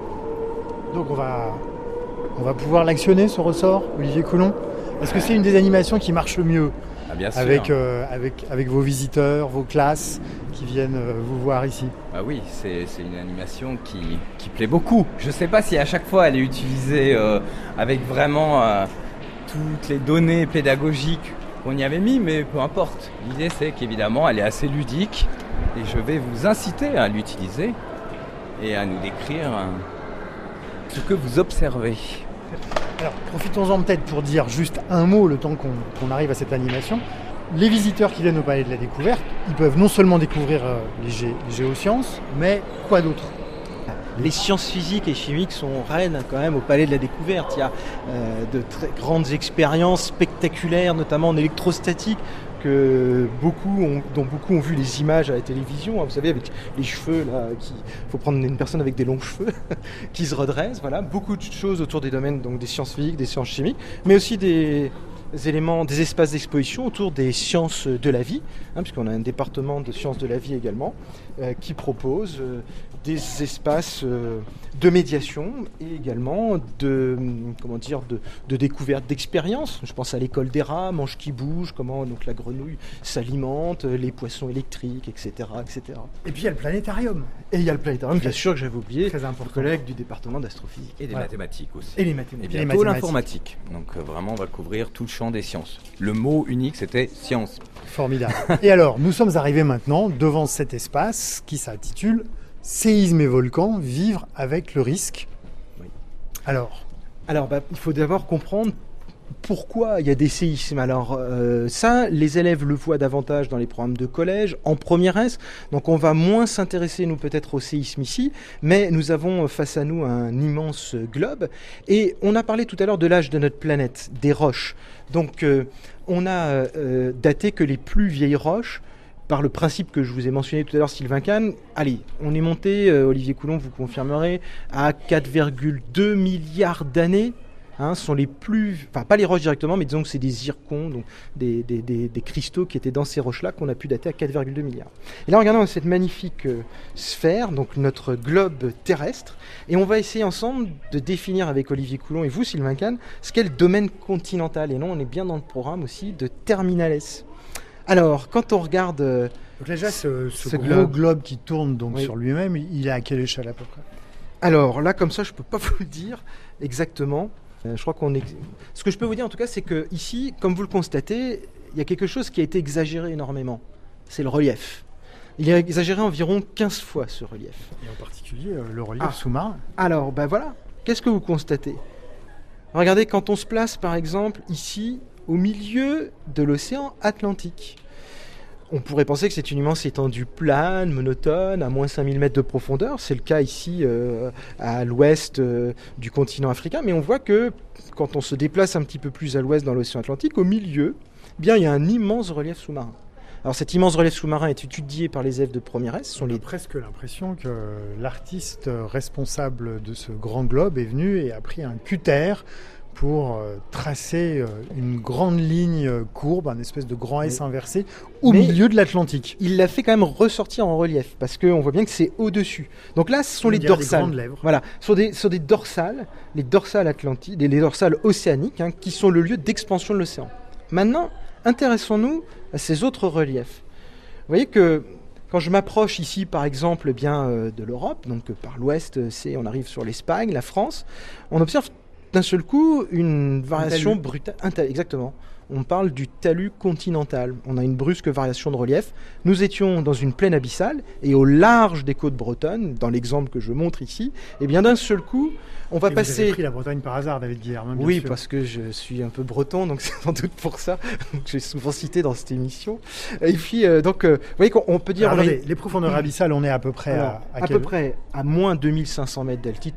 Donc on va, on va pouvoir l'actionner, ce ressort, Olivier Coulon. Est-ce que c'est une des animations qui marche le mieux ? Ah, bien sûr. Avec, euh, avec, avec vos visiteurs, vos classes qui viennent euh, vous voir ici. Ah oui, c'est, c'est une animation qui, qui plaît beaucoup. Je ne sais pas si à chaque fois elle est utilisée euh, avec vraiment euh, toutes les données pédagogiques qu'on y avait mis, mais peu importe. L'idée c'est qu'évidemment elle est assez ludique et je vais vous inciter à l'utiliser et à nous décrire euh, ce que vous observez. Alors, profitons-en peut-être pour dire juste un mot le temps qu'on, qu'on arrive à cette animation. Les visiteurs qui viennent au Palais de la Découverte, ils peuvent non seulement découvrir euh, les, gé- les géosciences, mais quoi d'autre ? Les sciences physiques et chimiques sont reines quand même au Palais de la Découverte. Il y a euh, de très grandes expériences spectaculaires, notamment en électrostatique, que beaucoup ont, dont beaucoup ont vu les images à la télévision. Hein, vous savez, avec les cheveux, là, il faut prendre une personne avec des longs cheveux qui se redresse. Voilà, beaucoup de choses autour des domaines donc des sciences physiques, des sciences chimiques, mais aussi des Des éléments, des espaces d'exposition autour des sciences de la vie, hein, puisqu'on a un département de sciences de la vie également, euh, qui propose euh, des espaces euh, de médiation et également de, comment dire, de, de découverte d'expériences. Je pense à l'école des rats, Mange qui bouge, comment donc la grenouille s'alimente, les poissons électriques, et cetera, et cetera. Et puis il y a le planétarium. Et il y a le planétarium, bien sûr que j'avais oublié, très important. Collègue du département d'astrophysique. Et des voilà. mathématiques aussi. Et les mathématiques. Et bientôt l'informatique. Donc euh, vraiment, on va couvrir tout le champ des sciences. Le mot unique, c'était science. Formidable. Et alors, nous sommes arrivés maintenant devant cet espace qui s'intitule Séismes et volcans, vivre avec le risque. Oui. Alors, Alors, bah, il faut d'abord comprendre pourquoi il y a des séismes. Alors euh, ça, les élèves le voient davantage dans les programmes de collège, en première S. Donc on va moins s'intéresser, nous, peut-être au séisme ici, mais nous avons face à nous un immense globe. Et on a parlé tout à l'heure de l'âge de notre planète, des roches. Donc euh, on a euh, daté que les plus vieilles roches, par le principe que je vous ai mentionné tout à l'heure, Sylvain Kahn, allez, on est monté, euh, Olivier Coulon, vous confirmerez, à quatre virgule deux milliards d'années. Hein, sont les plus, enfin pas les roches directement, mais disons que c'est des zircons, donc des, des, des, des cristaux qui étaient dans ces roches-là qu'on a pu dater à quatre virgule deux milliards. Et là, regardons cette magnifique euh, sphère, donc notre globe terrestre, et on va essayer ensemble de définir avec Olivier Coulon et vous, Sylvain Kahn, ce qu'est le domaine continental. Et non, on est bien dans le programme aussi de Terminales. Alors, quand on regarde euh, donc déjà, ce, ce, ce gros globe, globe qui tourne donc oui. sur lui-même, il est à quelle échelle à peu près? Alors là, comme ça, je peux pas vous le dire exactement. Euh, je crois qu'on est... Ce que je peux vous dire en tout cas, c'est que ici, comme vous le constatez, il y a quelque chose qui a été exagéré énormément. C'est le relief. Il est exagéré environ quinze fois, ce relief. Et en particulier euh, le relief Ah. sous-marin. Alors, ben voilà, qu'est-ce que vous constatez? Regardez, quand on se place par exemple ici, au milieu de l'océan Atlantique, on pourrait penser que c'est une immense étendue plane, monotone, à moins cinq mille mètres de profondeur. C'est le cas ici euh, à l'ouest euh, du continent africain. Mais on voit que quand on se déplace un petit peu plus à l'ouest dans l'océan Atlantique, au milieu, eh bien, il y a un immense relief sous-marin. Alors cet immense relief sous-marin est étudié par les élèves de première S. Ce sont On les... a presque l'impression que l'artiste responsable de ce grand globe est venu et a pris un cutter pour euh, tracer euh, une grande ligne euh, courbe, un espèce de grand S Mais- inversé, au Mais- milieu de l'Atlantique. Il l'a fait quand même ressortir en relief, parce qu'on voit bien que c'est au-dessus. Donc là, ce sont On les dirait des dorsales. grandes lèvres. Voilà, ce sont des, ce sont des dorsales, les dorsales atlantiques, les, les dorsales océaniques, hein, qui sont le lieu d'expansion de l'océan. Maintenant, intéressons-nous à ces autres reliefs. Vous voyez que quand je m'approche ici, par exemple, eh bien, euh, de l'Europe, donc euh, par l'ouest, euh, c'est, on arrive sur l'Espagne, la France, on observe d'un seul coup une variation talus. brutale. Un talus, exactement. On parle du talus continental. On a une brusque variation de relief. Nous étions dans une plaine abyssale et au large des côtes bretonnes, dans l'exemple que je montre ici, et bien d'un seul coup, on va Et Vous passer. avez pris la Bretagne par hasard, David Guilherme, hein, bien Oui, sûr. parce que je suis un peu breton, donc c'est sans doute pour ça que j'ai souvent cité dans cette émission. Et puis, euh, donc, euh, vous voyez qu'on on peut dire... Alors, on est- attendez, les profondeurs abyssales, on est à peu près alors, à, à quel- peu près à moins deux mille cinq cents mètres d'altitude.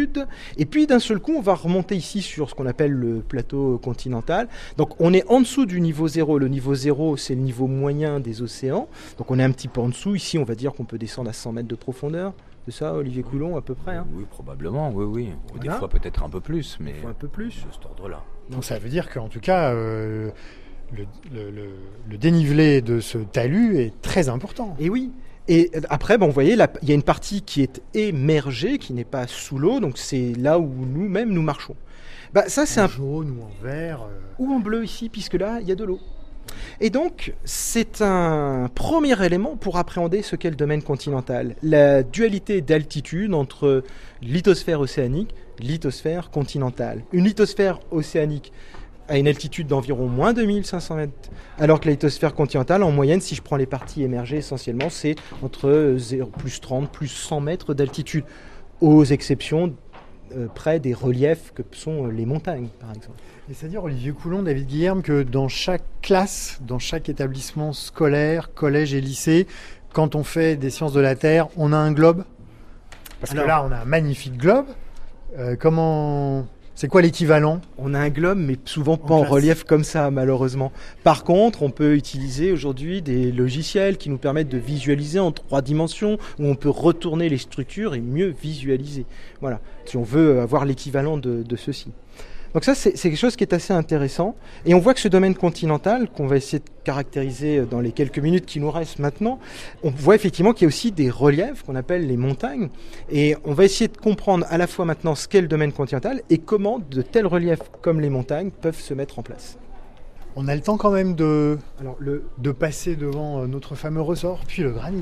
Et puis d'un seul coup, on va remonter ici sur ce qu'on appelle le plateau continental. Donc on est en dessous du niveau zéro. Le niveau zéro, c'est le niveau moyen des océans. Donc on est un petit peu en dessous. Ici, on va dire qu'on peut descendre à cent mètres de profondeur. C'est ça, Olivier Coulon, à peu près, hein? Oui, probablement, oui, oui. Ou Des Voilà. fois peut-être un peu plus, mais Des fois un peu plus. de cet ordre-là. Donc ça veut dire qu'en tout cas, euh, le, le- le- le dénivelé de ce talus est très important. Et oui. Et après, bon, vous voyez, là, il y a une partie qui est émergée, qui n'est pas sous l'eau. Donc c'est là où nous-mêmes, nous marchons. Bah, ça, c'est En un jaune ou en vert. euh, ou en bleu ici, puisque là, il y a de l'eau. Et donc, c'est un premier élément pour appréhender ce qu'est le domaine continental. La dualité d'altitude entre lithosphère océanique, lithosphère continentale. Une lithosphère océanique à une altitude d'environ moins deux mille cinq cents mètres, alors que la lithosphère continentale, en moyenne, si je prends les parties émergées essentiellement, c'est entre zéro, plus trente, plus cent mètres d'altitude, aux exceptions euh, près des reliefs que sont les montagnes, par exemple. Et c'est-à-dire, Olivier Coulon, David Guilherme, que dans chaque classe, dans chaque établissement scolaire, collège et lycée, quand on fait des sciences de la Terre, on a un globe? Parce Alors, que là, on a un magnifique globe. Euh, comment... C'est quoi l'équivalent? On a un globe, mais souvent pas En en classe. relief comme ça, malheureusement. Par contre, on peut utiliser aujourd'hui des logiciels qui nous permettent de visualiser en trois dimensions, où on peut retourner les structures et mieux visualiser. Voilà, si on veut avoir l'équivalent de, de ceci. Donc ça, c'est, c'est quelque chose qui est assez intéressant. Et on voit que ce domaine continental, qu'on va essayer de caractériser dans les quelques minutes qui nous restent maintenant, on voit effectivement qu'il y a aussi des reliefs qu'on appelle les montagnes. Et on va essayer de comprendre à la fois maintenant ce qu'est le domaine continental et comment de tels reliefs comme les montagnes peuvent se mettre en place. On a le temps quand même de, Alors, le, de passer devant euh, notre fameux ressort, puis le granit.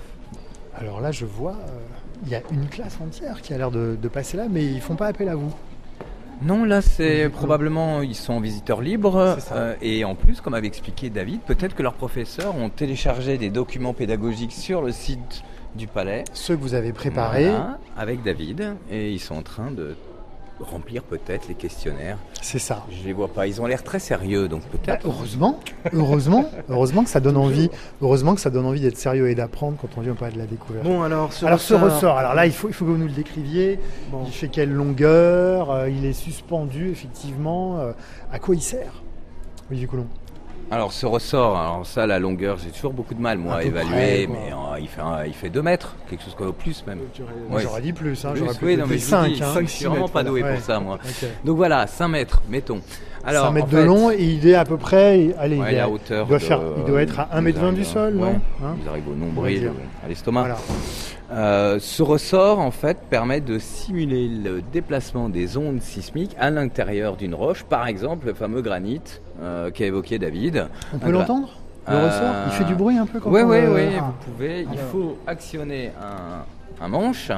Alors là, je vois, euh, il y a une classe entière qui a l'air de, de passer là, mais ils font pas appel à vous. Non, là, c'est Oui, probablement, ils sont visiteurs libres. C'est ça. euh, et en plus, comme avait expliqué David, peut-être que leurs professeurs ont téléchargé des documents pédagogiques sur le site du palais. Ceux que vous avez préparés, Voilà, avec David. Et ils sont en train de remplir peut-être les questionnaires. c'est ça. Je les vois pas. Ils ont l'air très sérieux, donc Bah, peut-être. heureusement, heureusement, heureusement que ça donne envie, heureusement que ça donne envie d'être sérieux et d'apprendre quand on vient pas de la découverte. bon, alors, ce alors ce ressort- ressort, alors là il faut, il faut que vous nous le décriviez. Bon. Il fait quelle longueur? euh, Il est suspendu effectivement. euh, À quoi il sert, Olivier Coulon? Alors ce ressort, alors ça, la longueur, j'ai toujours beaucoup de mal, moi, À à peu évaluer. près, quoi. mais euh, il, fait un- il fait deux mètres, quelque chose comme au plus même. Moi, Ouais, j'aurais dit plus, hein, Plus, j'aurais oui, peut-être non, mais dit je vous cinq. dis, hein. cinq, je suis vraiment pas doué pour ça, moi. Ok. Donc voilà, cinq mètres, mettons. Alors, cinq mètres en de fait, long et il est à peu près, allez, ouais, il, est la à- hauteur il doit de- faire, il doit être à un mètre vingt ils du arrivent, sol, ouais, non hein ils arrivent au On va nombril, dire. à l'estomac. Voilà. Euh, ce ressort, en fait, permet de simuler le déplacement des ondes sismiques à l'intérieur d'une roche, par exemple le fameux granit euh, qu'a évoqué David. On Un peut gra- l'entendre Le Euh, ressort Il fait du bruit un peu quand Oui, on oui, le- oui, Ah. vous pouvez. Il Alors. faut actionner un, un manche.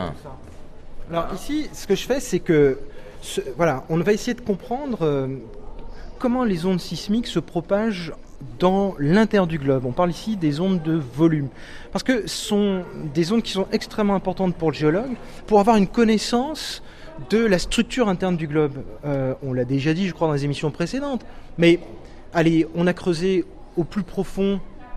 Alors ici, ce que je fais, c'est que, ce- voilà, on va essayer de comprendre euh, comment les ondes sismiques se propagent dans l'intérieur du globe. On parle ici des ondes de volume. Parce que ce sont des ondes qui sont extrêmement importantes pour le géologue, pour avoir une connaissance de la structure interne du globe. Euh, on l'a déjà dit, je crois, dans les émissions précédentes. Mais, allez, on a creusé au plus profond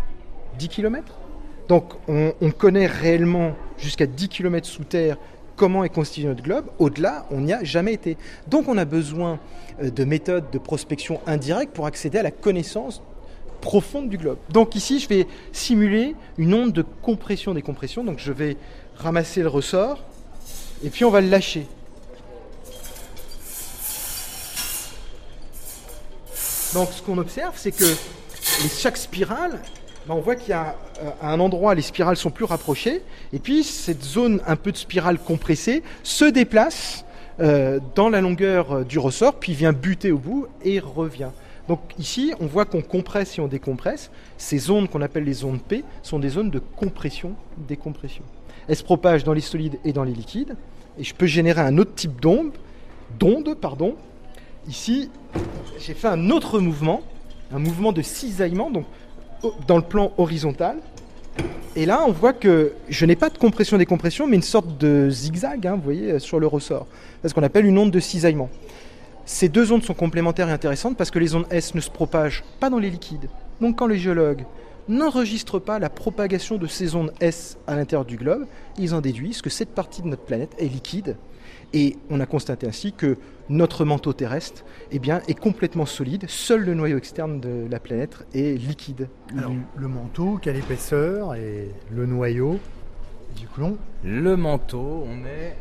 dix kilomètres. Donc, on, on connaît réellement jusqu'à dix kilomètres sous terre comment est constitué notre globe. Au-delà, on n'y a jamais été. Donc, on a besoin euh, de méthodes de prospection indirecte pour accéder à la connaissance profonde du globe. Donc ici, je vais simuler une onde de compression-décompression. Donc, je vais ramasser le ressort et puis on va le lâcher. Donc, ce qu'on observe, c'est que les- chaque spirale, ben, on voit qu'il y a euh, à un endroit, les spirales sont plus rapprochées, et puis cette zone un peu de spirale compressée se déplace euh, dans la longueur euh, du ressort, puis vient buter au bout et revient. Donc ici, on voit qu'on compresse et on décompresse. Ces zones qu'on appelle les zones P sont des zones de compression-décompression. Elles se propagent dans les solides et dans les liquides, et je peux générer un autre type d'onde, d'onde, pardon. Ici, j'ai fait un autre mouvement, un mouvement de cisaillement, donc dans le plan horizontal. Et là, on voit que je n'ai pas de compression-décompression, mais une sorte de zigzag, hein, vous voyez, sur le ressort. C'est ce qu'on appelle une onde de cisaillement. Ces deux ondes sont complémentaires et intéressantes parce que les ondes S ne se propagent pas dans les liquides. Donc quand les géologues n'enregistrent pas la propagation de ces ondes S à l'intérieur du globe, ils en déduisent que cette partie de notre planète est liquide. Et on a constaté ainsi que notre manteau terrestre eh bien, est complètement solide. Seul le noyau externe de la planète est liquide. Alors, le manteau, quelle épaisseur et le noyau du Coulon? Le manteau, on est...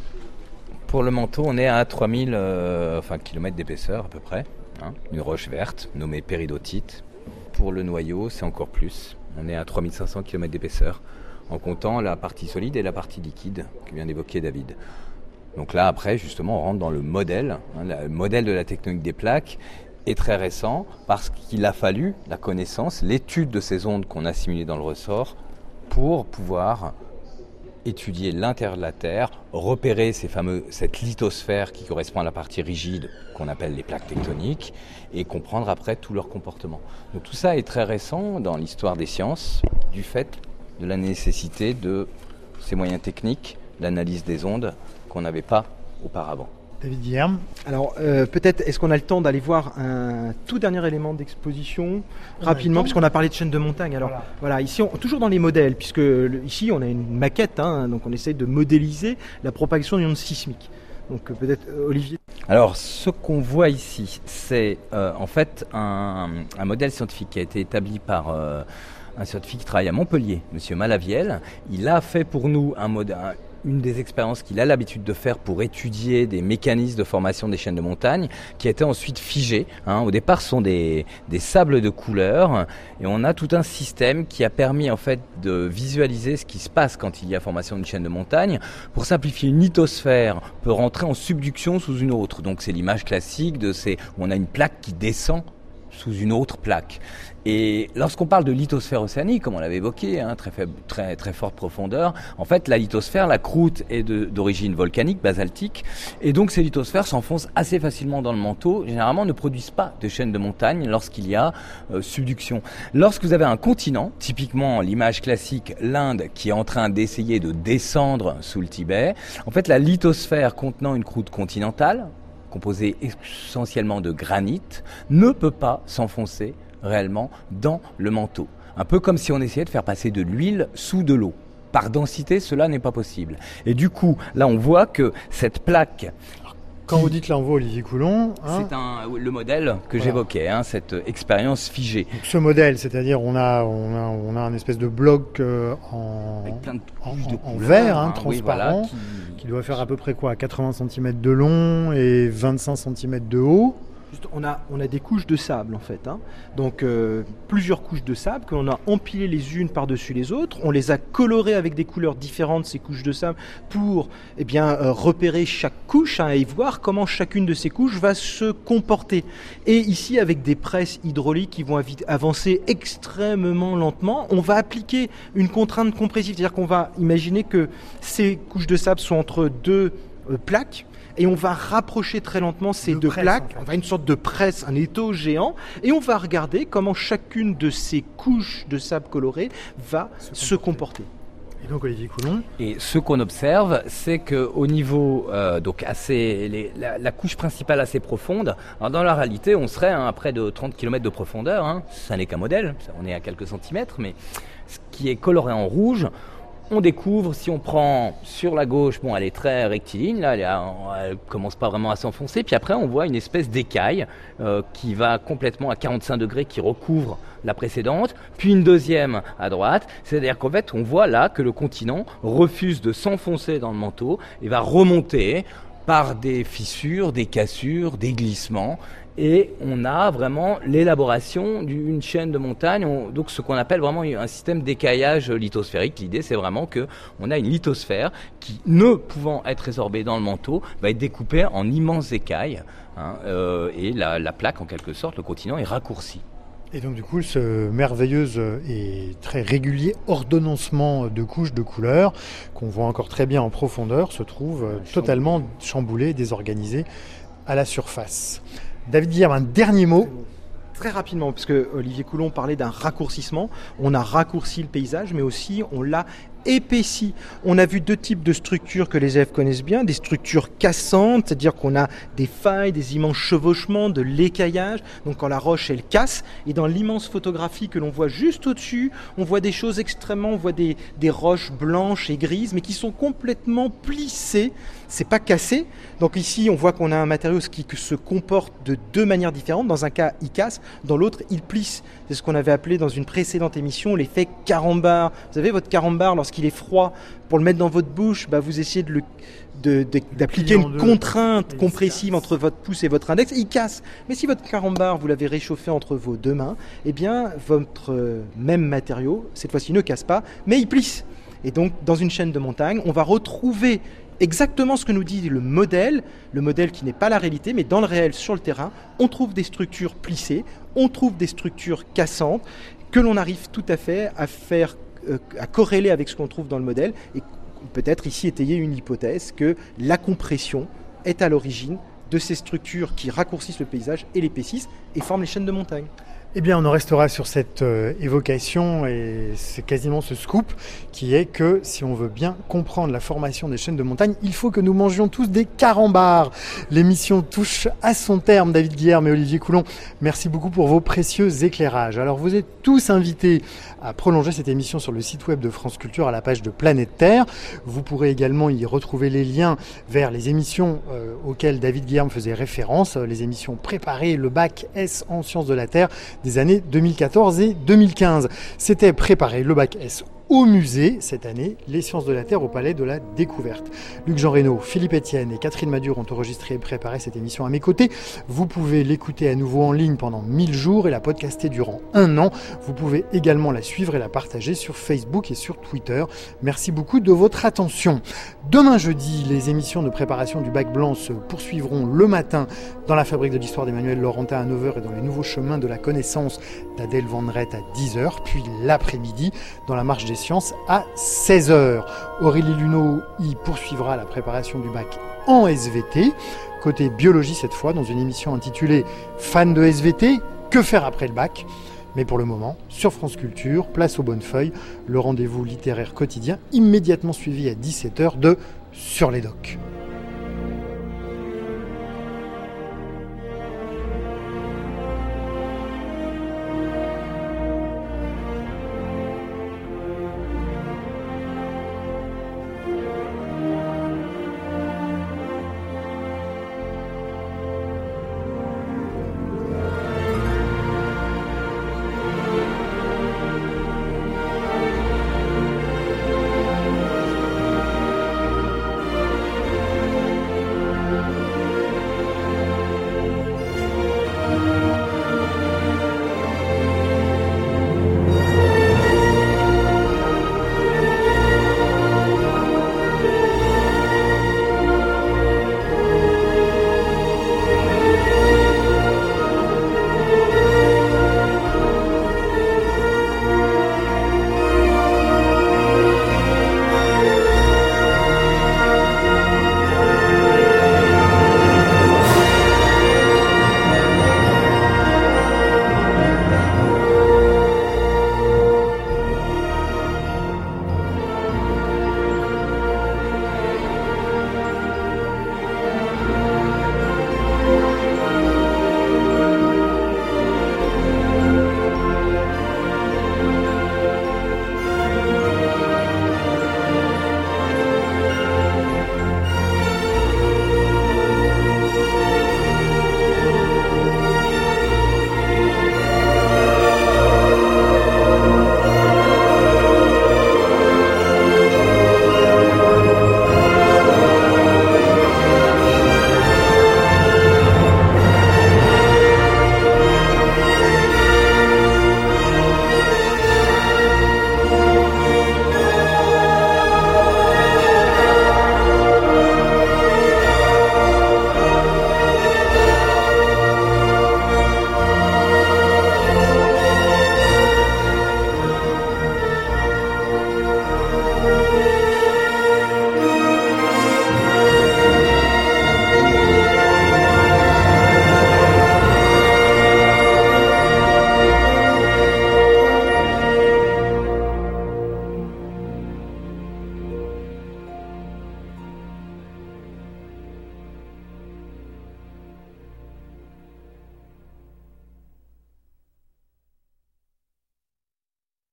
Pour le manteau, on est à trois mille euh, enfin, kilomètres d'épaisseur à peu près. Hein, une roche verte nommée péridotite. Pour le noyau, c'est encore plus. On est à trois mille cinq cents kilomètres d'épaisseur en comptant la partie solide et la partie liquide que vient d'évoquer David. Donc là, après, justement, on rentre dans le modèle. Hein, le modèle de la tectonique des plaques est très récent parce qu'il a fallu la connaissance, l'étude de ces ondes qu'on a simulées dans le ressort pour pouvoir étudier l'intérieur de la Terre, repérer ces fameux, cette lithosphère qui correspond à la partie rigide qu'on appelle les plaques tectoniques et comprendre après tout leur comportement. Donc tout ça est très récent dans l'histoire des sciences du fait de la nécessité de ces moyens techniques, l'analyse des ondes qu'on n'avait pas auparavant. David Guilherme. Alors euh, peut-être, est-ce qu'on a le temps d'aller voir un tout dernier élément d'exposition rapidement, puisqu'on a parlé de chaîne de montagne. Alors voilà, voilà ici, on, toujours dans les modèles, puisque le, ici on a une maquette, hein, donc on essaie de modéliser la propagation des ondes sismiques. Donc euh, peut-être euh, Olivier. Alors ce qu'on voit ici, c'est euh, en fait un, un modèle scientifique qui a été établi par euh, un scientifique qui travaille à Montpellier, Monsieur Malaviel. Il a fait pour nous un modèle. Une des expériences qu'il a l'habitude de faire pour étudier des mécanismes de formation des chaînes de montagne qui a été ensuite figé. Hein. Au départ, ce sont des, des sables de couleur et on a tout un système qui a permis en fait de visualiser ce qui se passe quand il y a formation d'une chaîne de montagne. Pour simplifier, une lithosphère peut rentrer en subduction sous une autre. Donc c'est l'image classique de ces où on a une plaque qui descend sous une autre plaque. Et lorsqu'on parle de lithosphère océanique, comme on l'avait évoqué, hein, très, faible, très, très forte profondeur, en fait la lithosphère, la croûte est de, d'origine volcanique, basaltique, et donc ces lithosphères s'enfoncent assez facilement dans le manteau, généralement ne produisent pas de chaîne de montagne lorsqu'il y a euh, subduction. Lorsque vous avez un continent, typiquement l'image classique, l'Inde, qui est en train d'essayer de descendre sous le Tibet, en fait la lithosphère contenant une croûte continentale, composée essentiellement de granit, ne peut pas s'enfoncer réellement dans le manteau. Un peu comme si on essayait de faire passer de l'huile sous de l'eau. Par densité, cela n'est pas possible. Et du coup, là on voit que cette plaque... Quand vous dites là, on voit Olivier Coulon. Hein, c'est un, le modèle que voilà. j'évoquais, hein, cette expérience figée. Donc, ce modèle, c'est-à-dire on a, on a, on a un espèce de bloc euh, en, Avec plein de en, de en couleurs, verre, hein, hein, transparent, oui, voilà, qui... qui doit faire à peu près quoi, quatre-vingts centimètres de long et vingt-cinq centimètres de haut. Juste, on, a, on a des couches de sable en fait, hein. Donc euh, plusieurs couches de sable que l'on a empilées les unes par-dessus les autres. On les a colorées avec des couleurs différentes, ces couches de sable, pour eh bien, euh, repérer chaque couche, hein, et voir comment chacune de ces couches va se comporter. Et ici, avec des presses hydrauliques qui vont avancer extrêmement lentement, on va appliquer une contrainte compressive. C'est-à-dire qu'on va imaginer que ces couches de sable sont entre deux euh, plaques, et on va rapprocher très lentement ces de deux presse, plaques, en fait. On va une sorte de presse, un étau géant, et on va regarder comment chacune de ces couches de sable coloré va se, se comporter. Et donc Olivier Coulon. Et ce qu'on observe, c'est qu'au niveau, euh, donc assez, les, la, la couche principale assez profonde, alors dans la réalité, on serait hein, à près de trente kilomètres de profondeur, hein. Ça n'est qu'un modèle, on est à quelques centimètres, mais ce qui est coloré en rouge, on découvre, si on prend sur la gauche, bon, elle est très rectiligne, là, elle ne commence pas vraiment à s'enfoncer, puis après on voit une espèce d'écaille euh, qui va complètement à quarante-cinq degrés, qui recouvre la précédente, puis une deuxième à droite, c'est-à-dire qu'en fait on voit là que le continent refuse de s'enfoncer dans le manteau et va remonter par des fissures, des cassures, des glissements. Et on a vraiment l'élaboration d'une chaîne de montagne, on, donc ce qu'on appelle vraiment un système d'écaillage lithosphérique. L'idée, c'est vraiment qu'on a une lithosphère qui, ne pouvant être résorbée dans le manteau, va être découpée en immenses écailles. Hein, euh, et la, la plaque, en quelque sorte, le continent est raccourci. Et donc du coup, ce merveilleux et très régulier ordonnancement de couches de couleurs, qu'on voit encore très bien en profondeur, se trouve ouais, totalement chamboulé, désorganisé à la surface. David Guilherme, un dernier mot. Très rapidement, parce que Olivier Coulon parlait d'un raccourcissement. On a raccourci le paysage, mais aussi on l'a épaissi. On a vu deux types de structures que les élèves connaissent bien, des structures cassantes, c'est-à-dire qu'on a des failles, des immenses chevauchements, de l'écaillage, donc quand la roche elle casse, et dans l'immense photographie que l'on voit juste au-dessus, on voit des choses extrêmement, on voit des, des roches blanches et grises, mais qui sont complètement plissées, c'est pas cassé. Donc ici on voit qu'on a un matériau qui se comporte de deux manières différentes, dans un cas il casse, dans l'autre il plisse. C'est ce qu'on avait appelé dans une précédente émission l'effet carambar. Vous savez, votre carambar, lorsqu'il est froid, pour le mettre dans votre bouche, bah, vous essayez de le, de, de, d'appliquer une contrainte compressive entre votre pouce et votre index, et il casse. Mais si votre carambar, vous l'avez réchauffé entre vos deux mains, eh bien, votre euh, même matériau, cette fois-ci, ne casse pas, mais il plisse. Et donc, dans une chaîne de montagne, on va retrouver exactement ce que nous dit le modèle, le modèle qui n'est pas la réalité, mais dans le réel, sur le terrain, on trouve des structures plissées, on trouve des structures cassantes, que l'on arrive tout à fait à faire, euh, à corréler avec ce qu'on trouve dans le modèle, et peut-être ici étayer une hypothèse que la compression est à l'origine de ces structures qui raccourcissent le paysage et l'épaississent et forment les chaînes de montagne. Eh bien, on en restera sur cette euh, évocation et c'est quasiment ce scoop qui est que si on veut bien comprendre la formation des chaînes de montagne, il faut que nous mangions tous des carambars. L'émission touche à son terme. David Guilherme et Olivier Coulon, merci beaucoup pour vos précieux éclairages. Alors, vous êtes tous invités à prolonger cette émission sur le site web de France Culture à la page de Planète Terre. Vous pourrez également y retrouver les liens vers les émissions euh, auxquelles David Guilherme faisait référence, les émissions préparées, le bac S en sciences de la Terre des années deux mille quatorze et deux mille quinze. C'était préparé le bac S au musée cette année, les sciences de la Terre au Palais de la Découverte. Luc-Jean Reynaud, Philippe Etienne et Catherine Madure ont enregistré et préparé cette émission à mes côtés. Vous pouvez l'écouter à nouveau en ligne pendant mille jours et la podcaster durant un an. Vous pouvez également la suivre et la partager sur Facebook et sur Twitter. Merci beaucoup de votre attention. Demain jeudi, les émissions de préparation du bac blanc se poursuivront le matin dans la fabrique de l'histoire d'Emmanuel Laurentin à neuf heures et dans les nouveaux chemins de la connaissance d'Adèle Vendrette à dix heures, puis l'après-midi dans la marche des sciences à seize heures. Aurélie Luneau y poursuivra la préparation du bac en S V T, côté biologie cette fois, dans une émission intitulée « Fan de S V T, que faire après le bac ?» Mais pour le moment, sur France Culture, place aux bonnes feuilles, le rendez-vous littéraire quotidien immédiatement suivi à dix-sept heures de Sur les Docs.